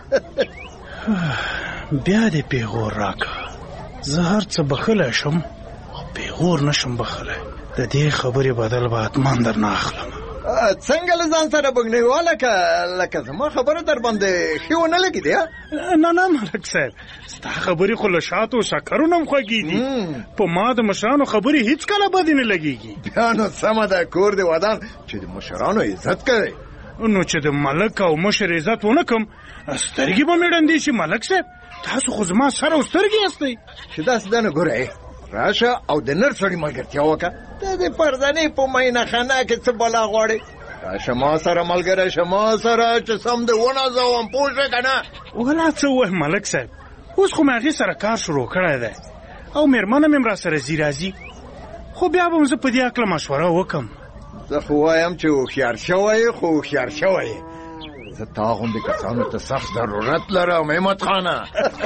بیا دې پیغور راکړه. زه هر څه بخښلی شم او پیغور نشم بخښلی. د دې خبرې بدل به حتمان درنه اخلم. څنګه له ځان سره بګنیوا لکه زما خبره در باندې ښې ونه لګېدې؟ نه ملک صاحب، ستا خبرې خو له شاتو شکرو نه م خوږې دي. په ما د مشرانو خبرې هېڅکله بدې نه لګېږي. بیا نو سمه ده، کور دې ودان چې د مشرانو عزت کوي. نو چې د ملک او مشر عزت ونه کم سترګې به مې ړندې شي. ملک صاحب تاسو خو زما سر او سترګې یاستئ. چې داسې ده نو ګوره راشه او د نر سړي ملګرتیا وکړه. ته د پردنې په مینا خانه کې څه بلا غواړې؟ راشه ما سره ملګری شه، ما سره چې سم دې ونازوم پوه شوې که نه؟ ولا څه ووایم ملک صاحب، اوس خو مې هغې سره کار شروع کړی دی او مېرمنه مې هم را سره ځي راځي. خو بیا به م زه په دې هکله مشوره وکړم. زه خو وایم چې هوښیار شوی خو هوښیار شوی. زه تا غوندې کسانو ته سخت ضرورت لرم احمد خانه.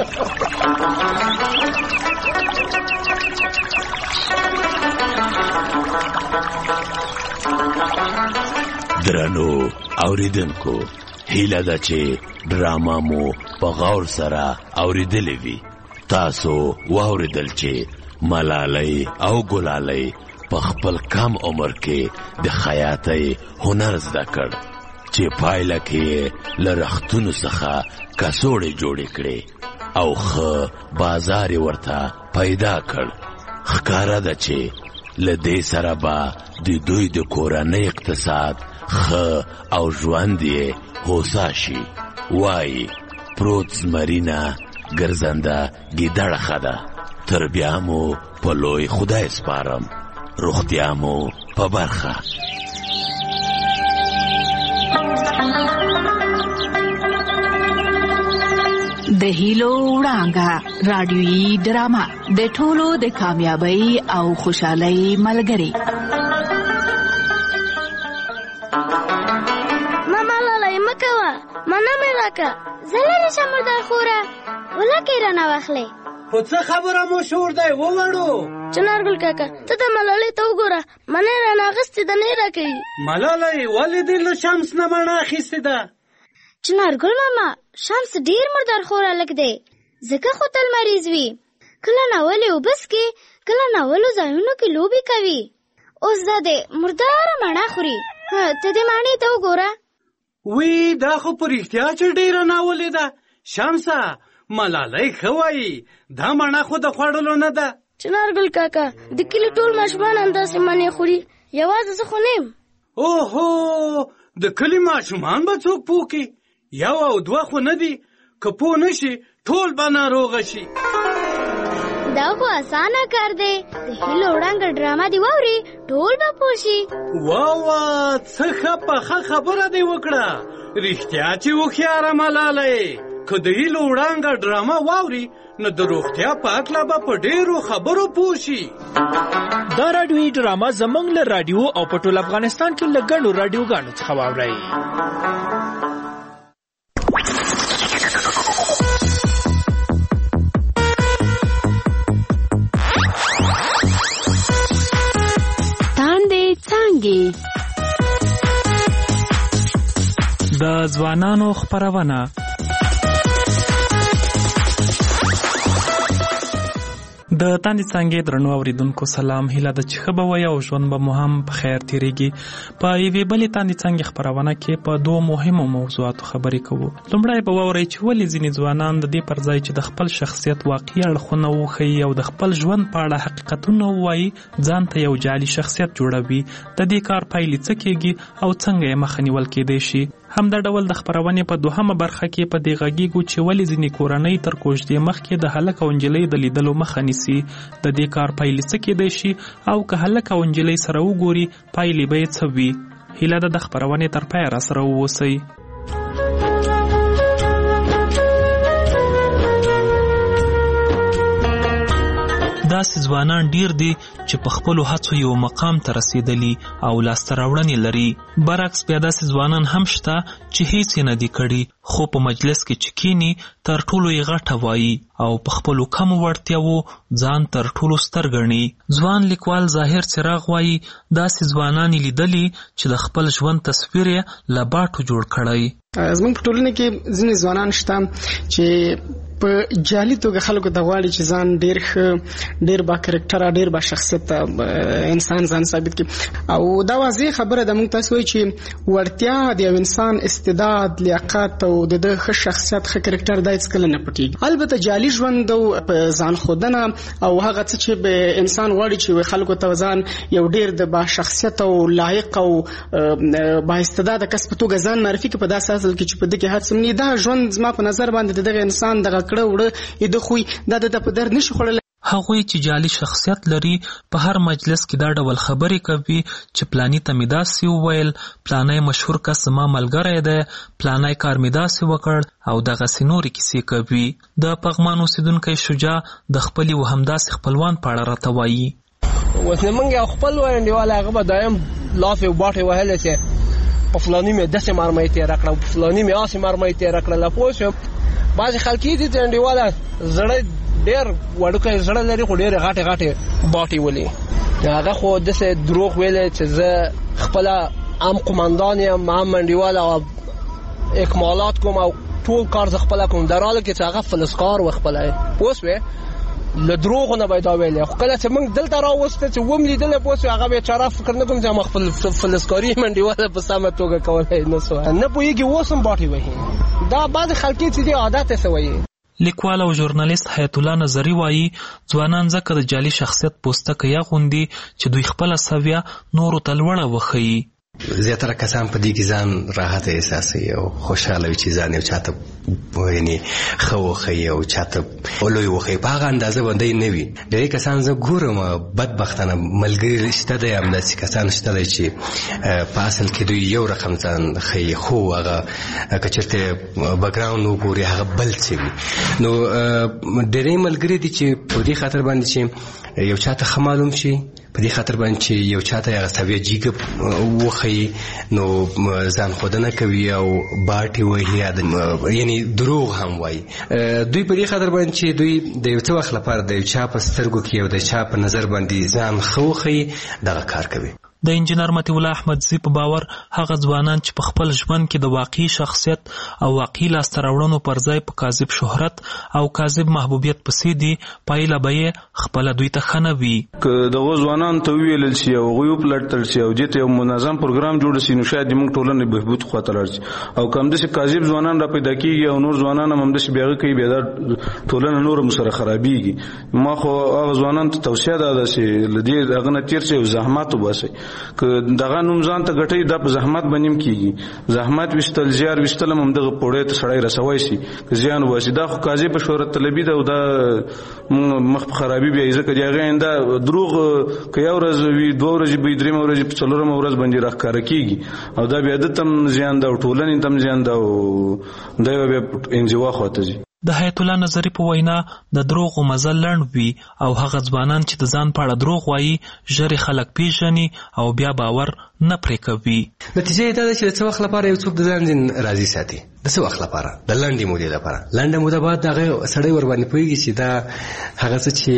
درنو اوریدونکو، هیله ده چې ډراما مو په غور سره اوریدلې وي. تاسو واوریدل چې ملالۍ او ګلالۍ په خپل کم عمر کې د خیاطۍ هنر زده کړ چې پایله کې له رختونو څخه کڅوړې جوړې کړې او ښه بازار یې ورته پیدا کړ. ښکاره ده چې له دې سره به د دوی د کورنۍ اقتصاد ښه او ژوند یې هوسا شي. وایي پروت زمرینه ګرځنده ګیدړه ښه ده. تر بیا مو په لوی خدای سپارم. روغتیا مو په برخه. د هیلو وړانګه رادیویي ډرامه د ټولو د کامیابی او خوشحالۍ ملګری. ماما لالی مکوه مانا مې راکه زللی شمردار خوره ولکې رانه واخلې. خو څه خبره مو شور دی ووړو؟ چنارګل کاکا ته د ملالۍ ته وګوره، منې رانه اخیستې ده نه یې راکوي. ملالۍ ولې دې له شمس نه مڼه اخیستې ده؟ چنارګل ماما شمس ډېر مردار خور هلک دی، ځکه خو تل مریض وي. کله ناولې اوبه څښي، کله ناولو ځایونو کې لوبې کوي. اوس دا دی مرداره مڼه خوري. ته دې مڼې ته وګوره. وی دا خو په رښتیا چې ډېره ناولې ده. شمسه ملالۍ ښه وایي، دا مڼه خو د خوړلو نه ده. چنارګل کاکا د کلي ټول ماشومان همداسې مڼې خوري، یوازې زه خو نه یم. اوهو د کلي ماشومان به څوک پوه کړي؟ یو او دوه خو نه دي، که پوه نه شي ټول به ناروغه شي. دا خو اسانه کار دی، د هیلو وړانګه ډرامه دې واوري ټول به پوه شي. واه څه ښه پخه خبره دې وکړه. رښتیا چې هوښیاره ملالۍ، که د هیلو وړانګه ډرامه واوري نو د روغتیا په هکله به په ډېرو خبرو پوه شي. دا راډیویي ډرامه زموږ له راډیو او په ټول افغانستان کې له ګڼو راډیوګانو څخه واورئ. تاندې څانګې د ځوانانو خپرونه. د تاندې څانګې درنو اوریدونکو سلام. هیله ده چې ښه به وئ او ژوند به مو هم په خیر تېرېږي. په یوې بلې تاندې څانګې خپرونه کې په دوو مهمو موضوعاتو خبرې کوو. لومړی به واورئ چې ولې ځینې ځوانان د دې پر ځای چې د خپل شخصیت واقعي اړخونه وښیي او د خپل ژوند په اړه حقیقتونه ووایي، ځان ته یو جعلي شخصیت جوړوي. د دې کار پایلې څه کېږي او څنګه یې مخه نیول کېدی شي. همدا ډول د خپرونې په دوهمه برخه کې په دې غږیږو چې ولې ځینې کورنۍ تر کوژدې مخکې د هلک او نجلۍ د لیدلو مخه نیسي. د دې کار پایلې څه کېدی شي او که هلک او نجلۍ سره وګوري پایلې به یې څه وي. هیله ده د خپرونې تر پایه راسره واوسئ. داسې ځوانان ډیر دي چې په خپلو هڅو یو مقام ته رسیدلي او لاسته راوړنې لري. برعکس بیا داسې ځوانان هم شته چې هیڅ یې نه دي کړي، خو په مجلس کې چې کینی تر ټولو یې غټه وایي او په خپلو کمو وړتیاوو ځان تر ټولو ستر ګڼي. ځوان لیکوال ظاهر څراغ وایي داسې ځوانان یې لیدلي چې د خپل ژوند تصویر یې له باټو جوړ کړی. زموږ په ټولنه کې ځینې ځوانان شته چې په جعلي توګه خلکو ته غواړي چې ځان ډېر ښه، ډېر با کرکټره، ډېر با شخصیت انسان ځان ثابت کړي. او دا واضح خبره ده، موږ تاسو وایي چې وړتیا د یو انسان استعداد، لیاقت او د ده ښه شخصیت، ښه کرکټر دا هېڅکله نه پټېږي. البته جعلي ژوند او ځان ښودنه او هغه څه چې انسان غواړي چې خلکو ته ځان یو ډېر د با شخصیت او لایق او با استعداده کس په توګه ځان معرفي کړي، په داسې اصل کې چې په دې کې هڅه مني، دا ژوند زما په نظر باندې دغه انسان دغه کړه وړه د خوی دا د په در نشي خوړل. هغوی چې جعلي شخصیت لري په هر مجلس کې دا ډول خبرې کوي چې پلانی ته مې داسې وویل، پلانی مشهور کس زما ملګری دی، پلانی کار مې داسې وکړ او دغسې نورې کیسې کوي. د پغمان اوسېدونکی شجاع د خپلې و همداسې خپلوان په اړه راته وایي. اوس نه موږ یو خپل انډیوال هغه به دایم لافې او باټې وهلې چې په فلاني مې داسې مرمۍ تېره کړه، په فلاني مې هسې مرمۍ تېره کړله. پوه شوم بعضې خلک دي چې انډیواله زړه ډېر وړوکی زړه لري خو ډېرې غټې غټې باټې ولي. هغه خو داسې دروغ ویلی چې زه خپله هم قمندان یم، هم انډیواله او اکمالات کوم او ټول کار زه خپله کوم، در حاله کې چې هغه فلسکار و خپله. پوه شوې له دروغو نه به یې دا ویلی. خو کله چې موږ دلته راوسته چې وم لیدلی، پوه شوې هغه بیچاره فکر نه کوم چې ما خپل فلسکاري منډیواله په سمه توګه کولی نه سوه، نه پوهېږي اوس هم باټې وهي. دا بعضې خلکې چې دي عادت یې څه وایي. لیکوال او ژورنالیست حیات الله نظري وایي ځوانان ځکه د جعلي شخصیت پوستکی اغوندي چې دوی خپله سویه نورو ته لوړه وښیي. زیاتره کسان په دې کې ځان راحت احساسوي او خوشحاله وي چې ځان یو چاته یعنې ښه وښیي او چاته لوی وښیي، په هغه اندازه باندې نه وي. ډېری کسان زه ګورم بدبختانه ملګري شته دی، همداسې کسان شته دی چې په اصل کې دوی یو رقم ځان ښیي، خو هغه که چېرته بکګراونډ وګوري هغه بل څه وي. نو ډېری ملګري دي چې په دې خاطر باندې چې یو چاته ښه معلوم شي، په دې خاطر باندې چې یو چاته هغه سویه جیګه وښیي، نو ځان ښودنه کوي او باټې وهي، یعنې دروغ هم وایي. دوی په دې خاطر باندې چې دوی د یو څه وخت لپاره د یو چا په سترګو کې او د چا په نظر باندې ځان ښه وښیي، دغه کار کوي. د انجینر مطیع الله احمدزي په باور هغه ځوانان چې په خپل ژوند کې د واقعي شخصیت او واقعي لاسته راوړنو پر ځای په کاذب شهرت او کاذب محبوبیت پسې دي، پایله به یې خپله دوی ته ښه نه وي. که دغو ځوانانو ته وویلل شي او هغوی وپلټل شي او دې ته یو منظم پروګرام جوړ شي، نو شاید موږ ټولنې بهبود خواته لاړ شي. او که همداسې کاذب ځوانان را پیدا کېږي او نور ځوانان هم همداسې بیا هغه کوي، بیا دا ټولنه نور هم سره خرابېږي. ما خو هغه ځوانانو ته توصیه ده چې له دې هغه نه تېر شئ او زحمت وباسئ. که دغه نوم ځان ته ګټئ، دا په زحمت باندې هم کېږي. زحمت ویستل، زیار ویستل هم همدغه پوړۍ ته سړی رسوی شي که زیان وباسي. دا خو کاذبه شهرت طلبي ده او دا مخ په خرابي بیایي، ځکه د هغې آینده دروغ که یو ورځ وي، دوه ورځې به وي، درېیمه ورځ په څلورمه ورځ باندې راښکاره کېږي او دا بیا ده ته هم زیان ده او ټولنې ته هم زیان ده او دا به بیا انزوا خواته ځي. د حیات الله نظري په وینا د دروغو مزل لنډ وي او هغه ځوانان چې د ځان په اړه دروغ وایي ژر خلک پیژني او بیا باور نه پرې کوي. نتیجه یې دا ده چې د څه وخت لپاره یو څوک د ځان راضي ساتي، د څه وخت لپاره، د لنډې مودې لپاره. لنډه موده بعد هغه سړی ورباندې پوهېږي چې دا هغه څه چې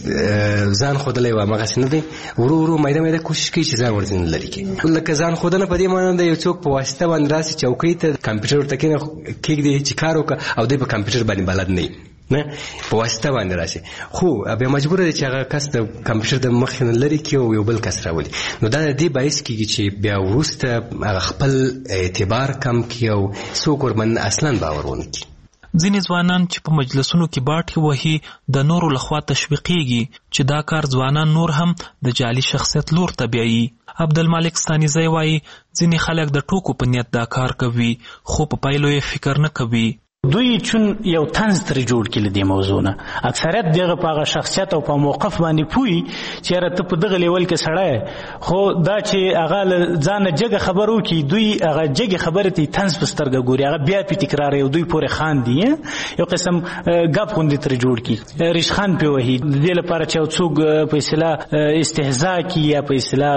ځان ښودلی و همغسې نه دی، ورو ورو میده میده کوشش کوي چې ځان ورځینې لرې کړي. لکه ځان ښودنه په دې معنی ده یو څوک په واسطه باندې راسي چوکۍ ته کمپیوټر ورته کېږدي چې کار وکړه او دی په کمپیوټر باندې بلد نه نه په واسطه باندې راشي، خو بیا مجبور دی چې هغه کس د کمپیوټر د مخې نه لرې کړي او یو بل کس راولي. نو دا د دې باعث کېږي چې بیا وروسته هغه خپل اعتبار کم کړي او څوک ورباندې اصلا باور ونه کړي. ځینې ځوانان چې په مجلسونو کې باټې وهي د نورو لخوا تشویقېږي چې دا کار ځوانان نور هم د جعلي شخصیت لور ته بیایي. عبدالمالک ستانیزی وایي ځینې خلک د ټوکو په نیت دا کار کوي خو په پایلو یې فکر نه کوي. دوی چون یو طنز ترې جوړ کړي د دې موضوع نه اکثریت دغه په هغه شخصیت او په موقف باندې پوي چې یاره ته په دغه لیول کې سړی خو دا چې هغه له ځانه جګه خبر وکړي دوی هغه جګې خبرې ته طنز په سترګه ګوري هغه بیا پې تکراروي او دوی پورې خاندي یو قسم ګپ غوندې ترې جوړ کړي ریشخند پې وهي د دې لپاره چې یو څوک په اصطلاح استهزا کړي یا په اصطلاح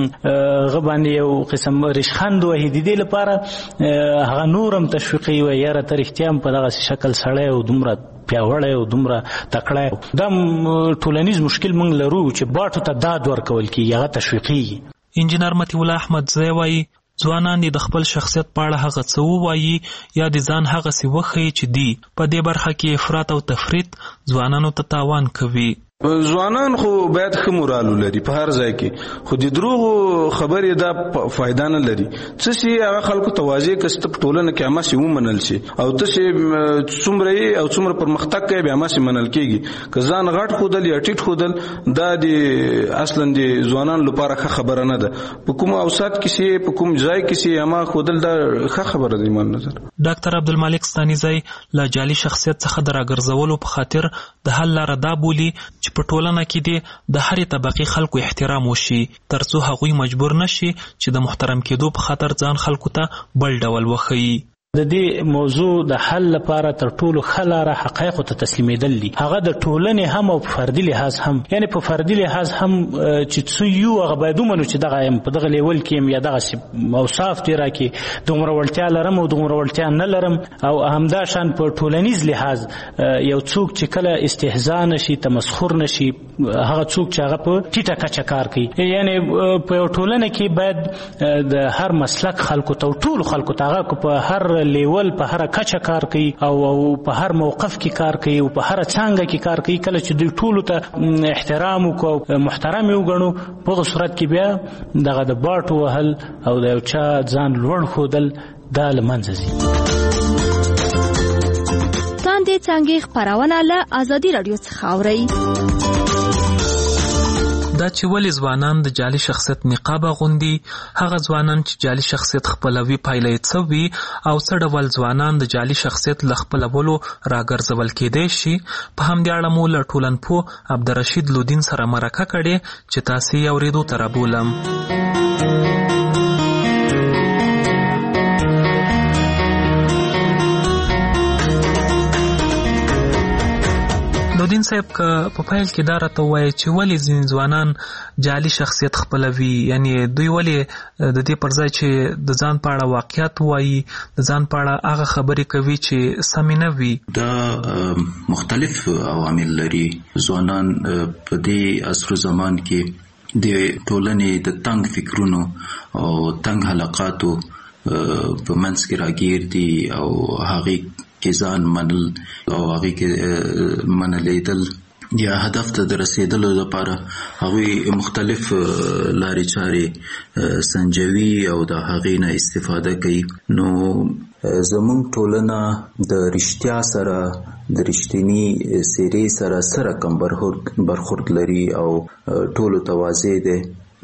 هغه باندې یو قسم ریشخند وهي د دې لپاره هغه نور هم تشویقوي وایي یاره ته رښتیا په دغه شکل سړی او دومره پیاوړی او دومره تکړه دا ټولنیز مشکل موږ لرو چې باټو ته داد ورکول کېږي هغه تشویقېږي. انجینر مطیع الله احمدزی وایي ځوانان دې د خپل شخصیت په اړه هغه څه ووایي یا د ځان هغسې وښیي چې دی په دې برخه کې افراط او تفریط ځوانانو ته تاوان کوي. ځوانان خو باید ښه مورال ولري په هر ځای کې خو د دروغو خبرې دا فایده نه لري څه چې هغه خلکو ته واضح کړي چې په ټولنه کې هماسې ومنل شي او ته چې څومره یې او څومره پرمختګ کوي بیا هماسې منل کېږي که ځان غټ ښودل یا ټیټ ښودل دا د اصلا د ځوانانو لپاره ښه خبره نه ده په کوم اوسط کې چې په کوم ځای کې چې هما ښودل دا ښه خبره ده ایمان نظر. ډاکټر عبدالمالک ستانیزی له جعلي شخصیت څخه د راګرځولو په خاطر د حل لاره دا بولي چې په ټولنه کې د هرې طبقې خلکو احترام وشي ترڅو هغوی مجبور نشي چې د محترم کېدو په خاطر ځان خلکو ته بل ډول وښیي. د دې موضوع د حل لپاره تر ټولو ښه لاره حقایقو ته تسلیمېدل دي هغه د ټولنې هم او په فردي لحاظ هم یعنې په فردي لحاظ هم چې څه یو هغه باید ومنو چې دغه یم په دغه لیول کې یم یا دغسې اوصاف دې راکړي دومره وړتیا لرم او دومره وړتیا نه لرم او همداشان په ټولنیز لحاظ یو څوک چې کله استهزا نشي تمسخر نشي هغه څوک چې هغه په ټیټه کچه کار کوي یعنې په یو ټولنه کې باید د هر مسلک خلکو ته ټولو خلکو ته هغه په هر لیول په هر کچه کار کوي او په هر موقف کې کار کوي او په هر څانګه کې کار کوي کله چې دوی ټولو ته احترام وکړو محترم یې وګڼو په هغه صورت کې بیا دغه د باټو وهل او د یو چا ځان لوړ ښودل دا له منځه ځي. تاندې څانګې خپرونه له ازادي راډیو څخه اورئ. دا چې ولې ځوانان د جعلي شخصیت نقاب اغوندي هغه ځوانان چې جعلي شخصیت خپلوي پایله یې څه وي او څه ډول ځوانان د جعلي شخصیت له خپلولو راګرځول کېدی شي په همدې اړه مو له ټولنپوه عبدالرشید لودین سره مرکه کړې چې تاسې یې اورېدو ته رابولم. لودین صاحب که په پیل کې دا راته ووایي چې ولې ځینې ځوانان جعلي شخصیت خپلوي یعنې دوی ولې د دې پر ځای چې د ځان په اړه واقعیت ووایي د ځان په اړه هغه خبرې کوي چې سمې نه وي. دا مختلف عوامل لري. ځوانان په دې عصر زمان کې د ټولنې د تنګ فکرونو او تنګ حلقاتو په منځ کې راګیر دي او هغې کې ځان منل او هغې کې منلیدل یا هدف ته د رسیدلو لپاره هغوی مختلف لارې چارې سنجوي او د هغې نه استفاده کوي. نو زموږ ټولنه د رښتیا سره د رښتینی څېرې سره رقم برخورد لري او ټولو ته واضح دی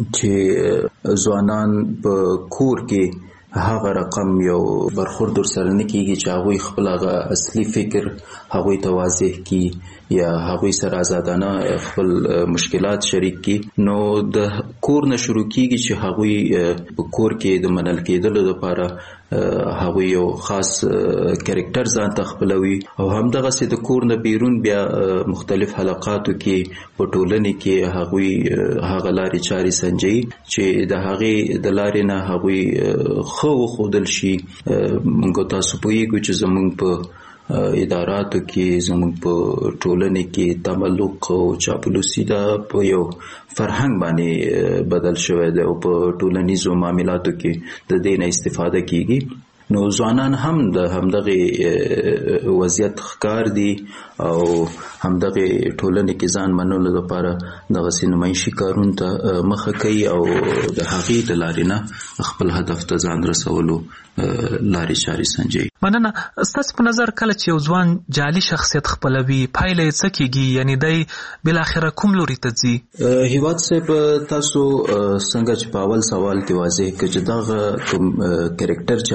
چې ځوانان په کور کې هغه رقم یو برخورد ورسره نه کېږي چې هغوی خپل هغه اصلي فکر هغوی ته واضح کړي یا هغوی سره ازادانه خپل مشکلات شریک کړي. نو د کور نه شروع کېږي چې هغوی په کور کې د منل کېدلو لپاره هغوی یو خاص کرکټر ځان ته خپلوي او همدغسې د کور نه بیرون بیا مختلف حلقاتو کې په ټولنې کې هغوی هغه لارې چارې سنجوي چې د هغې د لارې نه هغوی ښه وښودل شي. موږ تاسو پوهیږو چې زموږ په اداراتو کې زموږ په ټولنې کې تملق او چاپلوسي دا په یو فرهنګ باندې بدل شوی دی او په ټولنیزو معاملاتو کې د دې نه استفاده کیږي. نو ځوانان هم د همدغه وضعیت ښکار دي او همدغه ټولنې کې ځان منلو لپاره دغسې نمایشي کارونو ته مخه کوي او د هغې د لارې نه خپل هدف ته ځان رسولو لارې چارې سنجوي. مننه. ستاسو په نظر کله چې یو ځوان جعلي شخصیت خپلوي پایله یې څه کېږي یعنې دی بالاخره کوم لوري ته ځي؟ هیواد صاحب تاسو څنګه چې په اول سوال کې واضح کړه چې دغه کوم کرکټر چې هغوی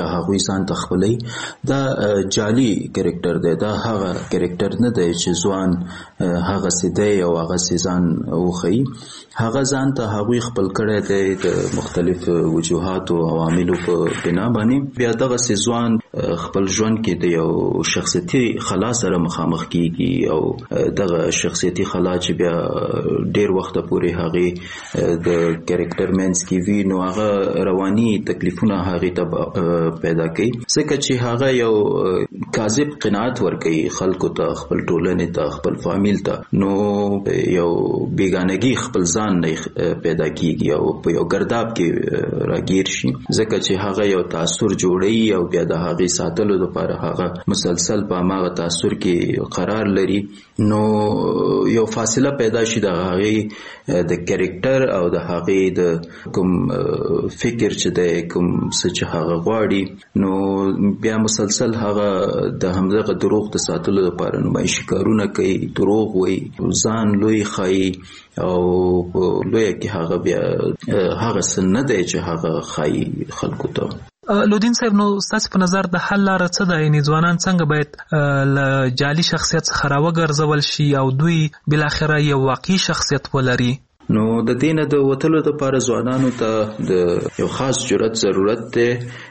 ځان ته خپلوي دا جعلي کرکټر دی دا هغه کرکټر نه دی چې ځوان هغه سي او هغه سي ځان وښيي هغه ځان ته هغوی خپل کړی دی د مختلف وجوهاتو او عواملو په بنا باندې بیا دغه سي ځوان خپل ژوند کې د یو شخصیتي خلا سره مخامخ کیږي او دغه شخصیتي خلا چې بیا ډیر وخت پورې هغه د کریکټر مینس کې وی نو هغه رواني تکلیفونه هغه ته پیدا کوي ځکه چې هغه یو کاذب قناعت ورکوي خلکو ته خپل ټولنې ته خپل فامیل ته نو یو بیگانگی خپل ځان نه پیدا کیږي او په یو ګرداب کې راګیر شي ځکه چې هغه یو تاثر جوړي او بیا د هغه ساتلو لپاره هغه مسلسل په هغه تاثر کې قرار لري نو یو فاصله پیدا شي د هغه د کریکټر او د هغه د کوم فکر چې د کوم څه چې هغه غواړي نو بیا مسلسل هغه د همدغه دروغ د ساتلو لپاره نمایشي کارونه کوي دروغ وایي ځان لوی خایي او لوی کې هغه بیا هغه څه نه دی چې هغه خایي خلکو ته لودین صاحب نو ستاسو په نظر د حل لاره څه ده یعنی ځوانان څنګه باید له جعلي شخصیت څخه راوګرځول شي او دوی بالاخره یو واقعي شخصیت ولري نو د دینه د وتلو لپاره ځوانانو ته د یو خاص جرأت ضرورت دی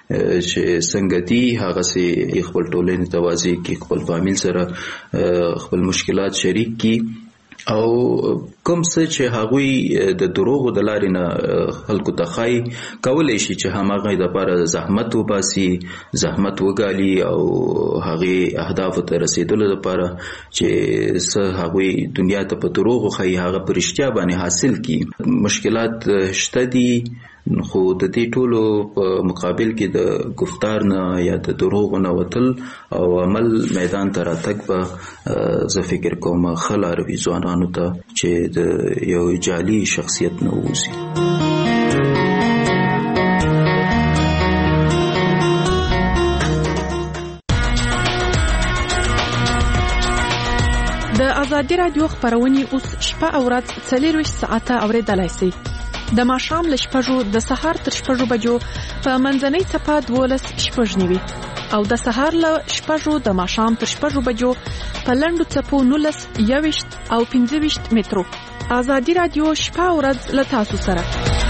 چې څنګه دی هغه سي خپل ټولنې توازی کې خپل فامیل سره خپل مشکلات شریک کی او کوم څه چې هغوی د دروغو د لارې نه خلکو ته ښایي کولی شي چې هماغه د لپاره زحمت وباسي زحمت وګالي او هغې اهدافو ته رسېدلو لپاره چې څه هغوی دنیا ته په دروغو ښایي هغه په رښتیا باندې حاصل کړي مشکلات شته دي خو د دې ټولو په مقابل کې د گفتار نه یا د دروغو نه وتل او عمل میدان ته راتګ به زه فکر کوم ښه لاره وي ځوانانو ته چې د یو جعلي شخصیت نه ووځي د ازادي رادیو خبرونه اوس شپه او ورځ 24 ساعته اوریدلای شئ د ماښام له 6 د سهار تر 6 بجو په منځنۍ څپه 12 او د سهار له 6 د ماښام تر 6 بجو په لنډو څپو 19 او 15 مترو ازادي رادیو شپه او ورځ له تاسو سره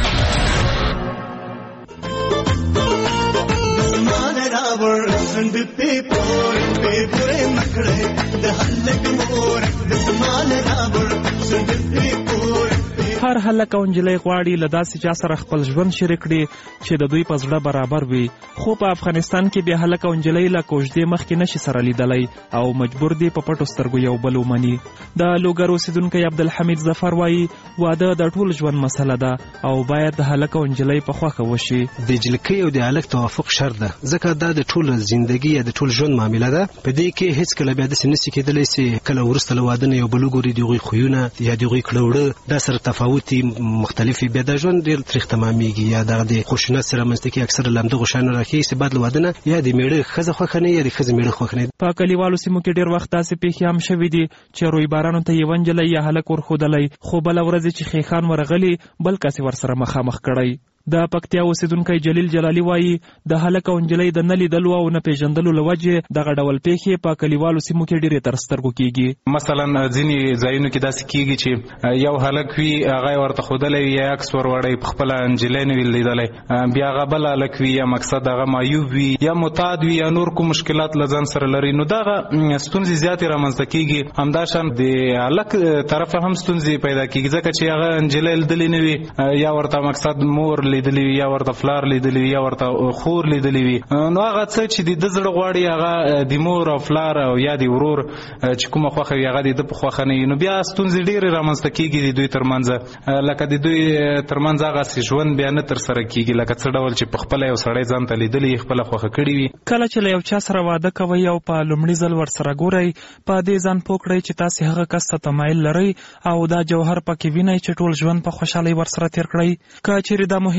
هر هلک او نجلۍ غواړي له داسې چا سره خپل ژوند شریک کړي چې د دوی په زړه برابر وي خو په افغانستان کې بیا هلک او نجلۍ له کوژدې مخکې نشي سره لیدلی او مجبور دي په پټو سترګو یو بل ومني د لوګر اوسیدونکی عبدالحمید ظفر وایي واده د ټول ژوند مسله ده او باید د هلک او نجلۍ په خوښه وشي د جلکۍ او د هلک توافق شرط ده ځکه دا د ټول ژوندګي یا د ټول ژوند معامله ده په دې کې هیڅ کله بیا داسې نشي کېدلی چې کله وروسته له واده نه یو بل وګوري د هغوی خویونه یا د هغوی کړه دا سره تفاوت مختلفي بیا د ژوند ډېر تریخ تمامېږي یا دغه د خشونت سره منځته کې اکثره له همدغو شیانو راښیي چې بعد له واده نه یا د میړه ښځه خوښه نه یا د ښځې میړه خوښ نه. په کلیوالو سیمو کې ډېر وخت داسې پیښې هم شوي دي چې رویبارانو ته یوه نجلۍ یا هلک ورښودلی خو بله ورځ چې خیخان ورغلي بل کس یې ورسره مخامخ کړی. د پکتیا اوسیدونکی جلیل جلالي وایي د هلک او نجلۍ د نه لیدلو او نه پیژندلو له وجې دغه ډول پیښې په کلیوالو سیمو کې ډېرې تر سترګو کیږي. مثلا ځینې ځایونو کې داسې کیږي چې یو هلک وي هغه یې ورته ښودلی وي یا عکس وروړی په خپله نجلۍ نه وي لیدلی بیا هغه بل هلک وي یا مقصد هغه معیوب وي یا معتاد وي یا نور کوم مشکلات له ځان سره لري نو دغه ستونزې زیاتې رامنځته کیږي. همداشان د هلک طرفه هم ستونزې پیدا کیږي ځکه چې هغه نجلۍ لیدلې نه وي یا ورته مقصد مور لیدلی وي یا ورته فلار لیدلی وي یا ورته خور لیدلی وي نو هغه څه چې د زړه غواړي هغه د مور او فلار او یا د ورور چې کومه خوښه وي هغه د په خوښه نه وي نو بیا ستونزې ډېرې رامنځته کیږي د دوی ترمنځ لکه د دوی ترمنځ هغه ژوند بیا نه ترسره کیږي لکه څه ډول چې په خپله یو سړی ځان ته لیدلی خپله خوښه کړې وي. کله چې له یو چا سره واده کوئ او په لومړي ځل ورسره ګورئ په دې ځان پوه کړئ چې تاسې هغه کس ته تمایل لرئ او دا جوهر پکې وینئ چې ټول ژوند په خوشحالۍ ورسره تیر کړئ. که چیرې دا مو هېڅ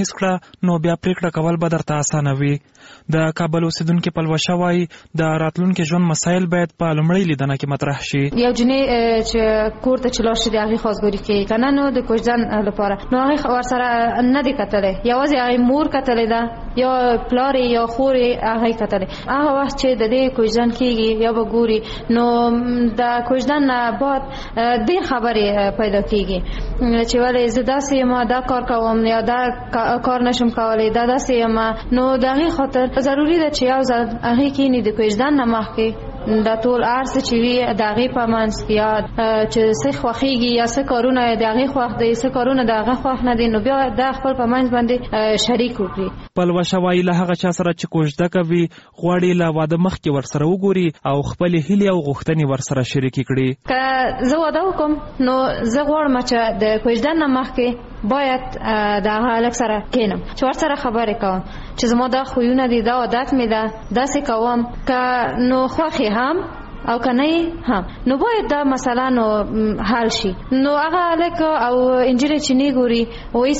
تمیز کړه نو بیا پریکړه کول به درته اسانه وي. د کابل اوسیدونکو پلوشه وایي د راتلونکي ژوند مسایل باید په لومړۍ لیدنه کې مطرح شي. یو جنې چې کور ته چې لاړ شي د هغې خواستګاري کوي که نه نو د کوژدن لپاره نو هغې ورسره نه دی کتلی، یوازې هغې مور کتلی ده یا پلار یا خور هغې کتلی. هغه وخت چې د دې کوژدن کېږي یا به ګوري نو د کوژدن نه بعد ډېر خبرې پیدا کېږي چې ولې زه داسې یم دا کار کوم یا دا کار نشم کولی دا داسې یم. نو د هغې خاطر ضروري ده چې یو ځل هغې کښېني د کوژدن نه مخکې دا ټول هر څه چې وي د هغې په منځ کې یا چې څه خوښېږي یا څه کارونه د هغې خوښ دی څه کارونه د هغه خوښ نه دي نو بیا دا خپل په منځ باندې شریک وکړي. پلوشه وایي له هغه چا سره چې کوژده کوي غواړي له واده مخکې ورسره وګوري او خپلې هیلې او غوښتنې ورسره شریکې کړي. که زه واده وکړم نو زه غواړم چې د کوژدن نه مخکې باید د هغه هلک سره کښېنم چې ورسره خبرې کوم چې زما دا خویونه دي دا عادت مې ده داسې کوم که نو خوښې هم او که نه هم نو باید دا مسله نو حل شي. نو هغه هلک او انجلۍ چې نه ګوري او هېڅ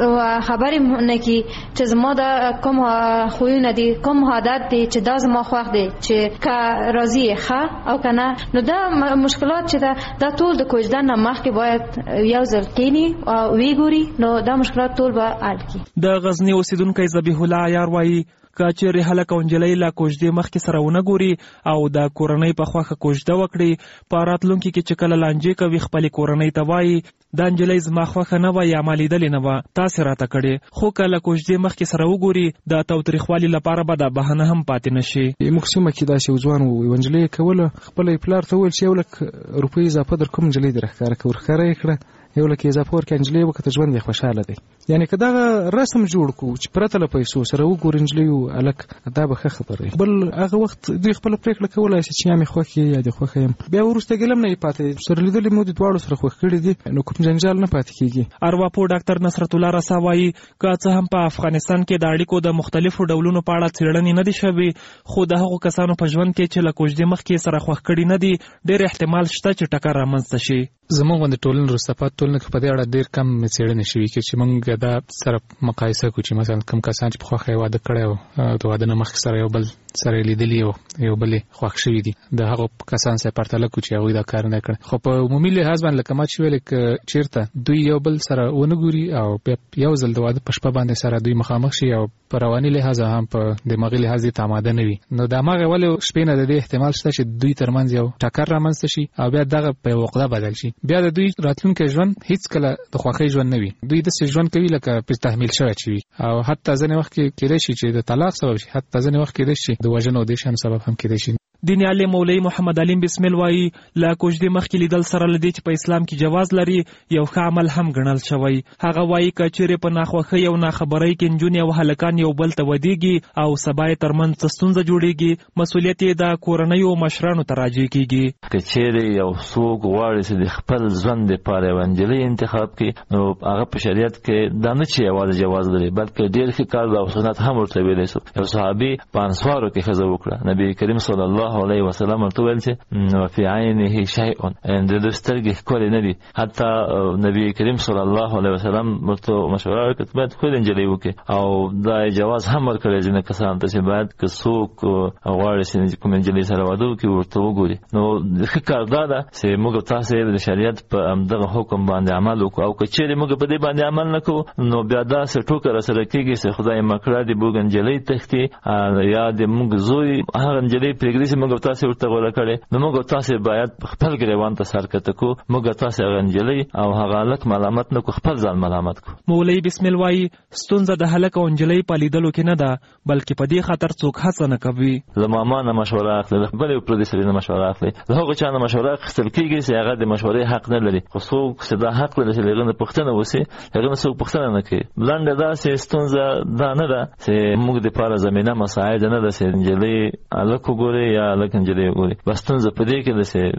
خبرې نه کوي چې زما دا کوم خویونه دي کوم عادت دی چې دا زما خوښ دی چې که راضي یې ښه او که نه نو دا مشکلات چې دا ټول د کوژدن نه مخکې باید یو ځل کښېني او ویې ګوري نو دا مشکلات ټول به حل کړي. د غزني اوسیدونکی ذبیح الله عیار وایي که چیرې هلک او نجلۍ له کوژدې مخکې سره ونه ګوري او د کورنۍ په خوښه کوژده وکړي په راتلونکي کې چې کله لانجې کوي خپلې کورنۍ ته وایي دا نجلۍ زما خوښه نه وه یا ما لیدلې نه وه تاسې راته کړې. خو که له کوژدې مخکې سره وګوري د تاوتریخوالي لپاره به دا بهانه هم پاتې نه شي. موږ سیمه کې داسې یو ځوان و یوه نجلۍ یې کوله خپله یې پلار ته وویل چې 1 لک روپۍ اضافه در کوم نجلۍ دې راښکاره که ورښکاره یې کړه 1 لک اضافه ورکړه نجلۍ وکړه ژوند یې خوشحاله دی. یعنې که دغه رسم جوړ کړو چې پرته له پیسو سره وګوري نجلۍ او هلک دا به ښه خبره وي. بل هغه وخت دوی خپله پرېکړه کولی شي چې یا مې خوښ یې یا دې خوښه یم بیا وروسته ګیله نه یې پاتې سره لیدلې مو د دواړو سره خوښ کړي دي نو کوم جنجال نه پاتې کېږي. ارواپوه ډاکټر نصرت الله رسا وایي که څه هم په افغانستان کې د اړیکو د مختلفو ډولونو په اړه څېړنې نه دي شوې خو د هغو کسانو په ژوند کې چې له کوژدې مخکې سره خوښ کړي نه دي ډېر احتمال شته چې ټکر رامنځته شي. زموږ غوندې ټولنې وروسته پاتې ټولنه کې په دې اړه ډېر کم څېړنې شوي چې موږ دا سره مقایسه کړو چې مثلا کوم کسان چې په خوښه یې واده کړی او د واده نه مخکې سره یو بل سره یې لیدلي او یو بل یې خوښ شوي دي د هغو کسان سره پرتله کړو چې هغوی دا کار نه کړی. خو په عمومي لحاظ باندې لکه ما چې ویلې که چېرته دوی یو بل سره ونه ګوري او بیا یو ځل د واده په شپه باندې سره دوی مخامخ شي او په رواني لحاظ هم په دماغي لحاظ یې آماده نه وي نو د هماغې ولې شپې نه د دې احتمال شته چې دوی ترمنځ یو ټکر رامنځته شي او بیا دغه په یو عقده بدل شي. بیا د دوی راتلونکی ژوند هیڅ کله د خوښۍ ژوند نه وي. دوی داسې ژوند کوي لکه پرې تحمیل شوی چې وي او حتی ځینې وخت کې کېدای شي چې د طلاق سبب شي حتی ځینې وخت کېدای شي د وژنو او دې شیانو سبب هم کېدای شي. دیني عالم مولوي محمد علیم بسمل وایي له کوژدې مخکې لیدل سره له دې چې په اسلام کې جواز لري یو ښه عمل هم ګڼل شوی. هغه وایي که چیرې په ناخوښۍ او ناخبرۍ کې نجونې او هلکان یو بل ته ودېږي او سبا یې ترمنځ څه ستونزه جوړېږي مسؤلیت یې د کورنیو مشرانو ته راجع کېږي. که چیرې یو څوک غواړي چې د خپل ژوند دپاره یوه نجلۍ انتخاب کړي نو هغه په شریعت کې دا نه چې یوازې جواز لري بلکې ډېر ښه کار او سنت هم ورته ویلی شو. یو صحابي په انصارو کې ښځه وکړه نبي کریم صلی الله علیه وسلم ورته ویل چې وفي عینه شیء د ده سترګې ښکلې نه دي حتی نبي کریم صلی الله علیه وسلم ورته مشوره ورکړه باید ښکلې نجلۍ وکړي او دا جواز هم ورکړی ځینې کسانو ته چې باید که څوک غواړي چې کومې نجلۍ سره واده وکړي ورته وګوري. نو ښه کار دا ده چې موږ تاسې د شریعت په همدغه حکم باندې عمل وکړو او که چیرې موږ په دې باندې عمل نه کوو نو بیا داسې ټوکه راسره کېږي چې خدای مکړه د موږ نجلۍ تښتي یا د موږ زوی هغه نجلۍ پرېږدي چې موږ تاسې ورته غوره کړې نو موږ تاسې باید خپل ګریوان ته سر کته کړو موږ تاسې هغه نجلۍ او هغه هلک ملامت نه کړو خپل ځان ملامت کړو. مولوي بسمل وایي ستونزه د هلک او نجلۍ په لیدلو کې نه ده بلکې په دې خاطر څوک هڅه نه کوي. له ماما نه مشوره اخلي له بلې پردي سړي نه مشوره اخلي له هغه چا نه مشوره اخیستل کېږي چې هغه د مشورې حق نه لري خو څوک چې دا حق لري چې له هغه نه پوښتنه وشي هغه نه څوک پوښتنه نه کوي. لنډه داسې ستونزه دا نه ده چې موږ دپاره زمینه مساعده نه ده چې نجلۍ هلک وګوري یا یا لکه نجلې وګوري بس ستونزه په دې کې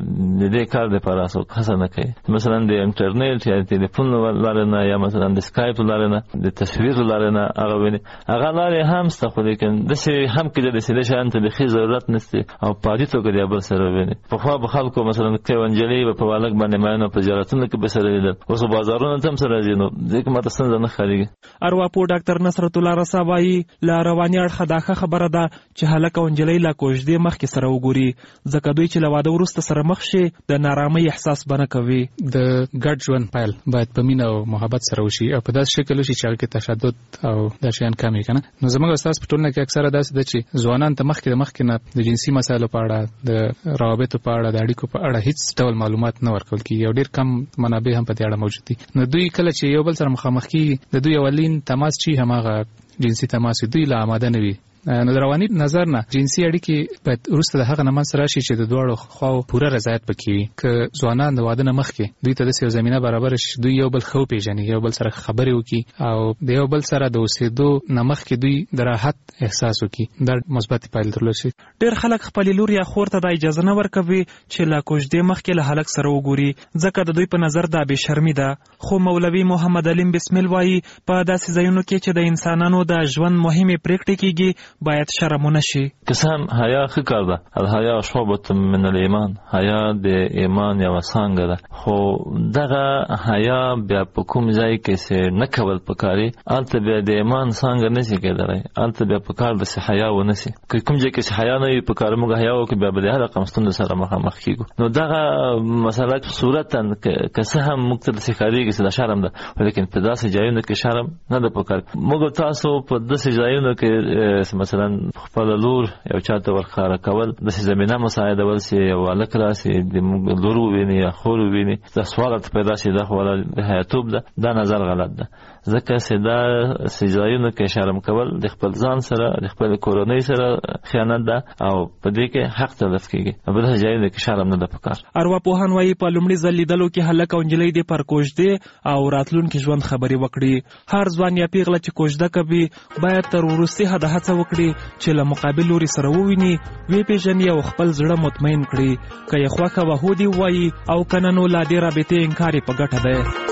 د دې کار لپاره څوک هڅه نه کوي مثلا د انټرنیټ یا ټلیفون لاره نه یا مثلا د سکایپ لاره نه د تصویر لاره نه هغه ویني هغه لاره هم ست خو لیکن د سه هم کې د سې شان ته به ضرورت نشته او پاتې توګه دی بل سره ویني په خو به خلکو مثلا کې ونجلې په والک باندې مانو په زیارتونو کې به سره لیدل اوس بازارونو ته هم سره ځینو ځکه ماته څنګه نه خالي ارواپو ډاکټر نصرت الله رسا وايي لا رواني اړه داخه خبره ده چې هلک ونجلې لا کوژدې مخ کې سره وګوري ځکه دوی چې لواده ورسته سره مخ شي د نارامۍ احساس بنه کوي د ګډ ژوند پایل باید په مینه او محبت سره وشي او په داسې شکل وشي چې کې تشدد او د شیان کمی کنه نو زموږ استاد په ټولنه کې اکثره داسې ده چې ځوانان ته مخکې نه د جنسي مسایلو په اړه د روابطو په اړه د اړیکو په اړه هیڅ ډول معلومات نه ورکول کیږي او ډیر کم منابع هم په دې اړه موجود دي نو دوی کله چې یو بل سره مخامخ کیږي د دوی اولین تماس چې هماغه جنسي تماس دوی لا آماده نه وي نو د رواني نظر نه جنسي اړیکې باید وروسته د هغه نه منځ راشي چې د دواړو خواو پوره رضایت پکې وي که ځوانان د واده نه مخکې دوی ته داسې یو زمینه برابر شي دوی یو بل ښه وپېژني یو بل سره خبرې وکړي او د یو بل سره د اوسېدو نه مخکې دوی د راحت احساس وکړي دا مثبتې پایلې درلود شي ډېر خلک خپلې لور یا خور ته دا اجازه نه ورکوي چې له کوژدې مخکې له هلک سره وګوري ځکه د دوی په نظر دا بې شرمي ده خو مولوي محمد علیم بسمل وایي په داسې ځایونو کې چې د انسانانو د ژوند مهمې پرېکړې کېږي باید شرم نشي کسان حیا ښه کار ده الحیا شعبة من الایمان حیا د ایمان یوه څانګه ده خو دغه حیا بیا په کوم ځای کې چې نه کول پکاري هلته بیا د ایمان څانګه نشي کېدلی هلته بیا پکار ده چې حیا ونشي که کوم ځای کې چې حیا نه وي پکار موږ حیا وکړو بیا به د هر رقم ستونزو سره مخامخ کېږو نو دغه مسله صورتا که څه هم موږ ته داسې ښکارېږي چې دا شرم ده لیکن په داسې ځایونو کې شرم نه ده پکار موږ تاسو په داسې ځایونو کې مثلا خپل لور یو چاته ورخاره کول د زمينه مساعدول سي یو الک راسي د لور ویني یا خور ویني د سوالات پیدا شي د خپل حیاتوب ده دا نظر غلط ده ځکه چې دا سجایونو کې شرم کول د خپل ځان سره د خپل کورنۍ سره خیانت ده او په دې کې حق تلف کیږي په دې ځایونو کې شرم نه ده پکار ارواپوهان وايي په لومړي ځل لیدلو کې هلک او نجلۍ د پر کوژدې او راتلونکي ژوند خبرې وکړي هر ځوان یا پیغله چې کوژده کوي باید تر وروستي حد هڅه وکړي چې له مقابل لوري سره وویني وی پیژني او خپل زړه مطمئن کړي که یې خوښه وه هو دې ووایي او که نه نو لا دې رابطې انکار یې په ګټه دی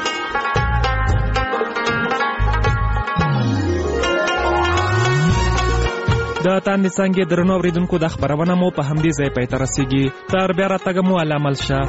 د تاندې څانګې درنو اورېدونکو دا خپرونه مو په همدې ځای پای ته رسېږي تر بیا راتګه مو الله مل شه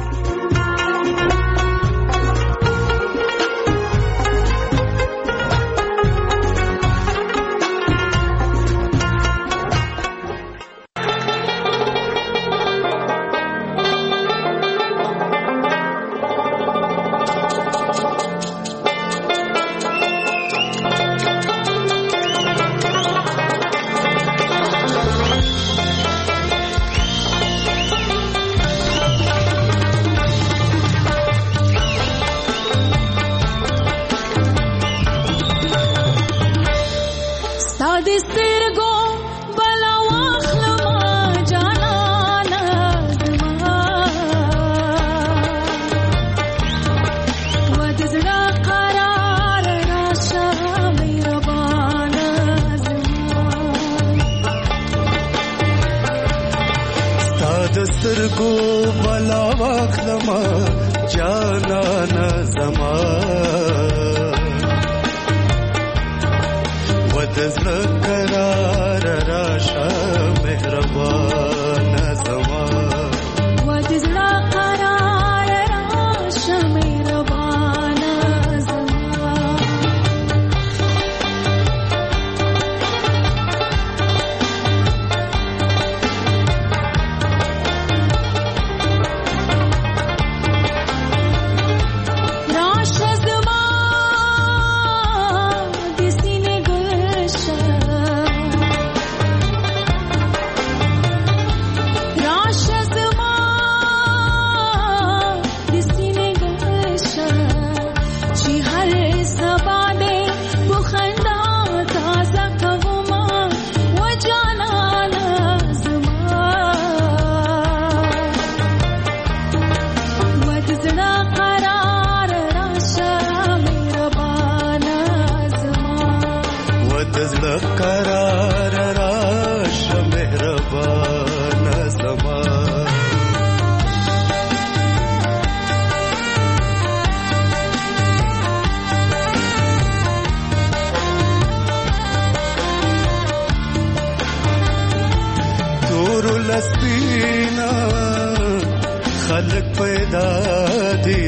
خلق پیدا دي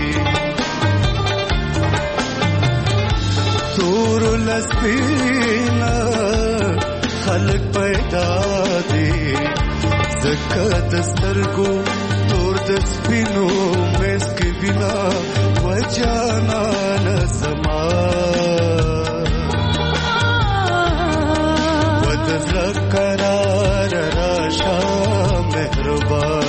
تور لسپینا خلق پیدا دي زکه دسترګو تور د سپینو مېس کې بنا وجانا نسما ود زکرار راشا مهربان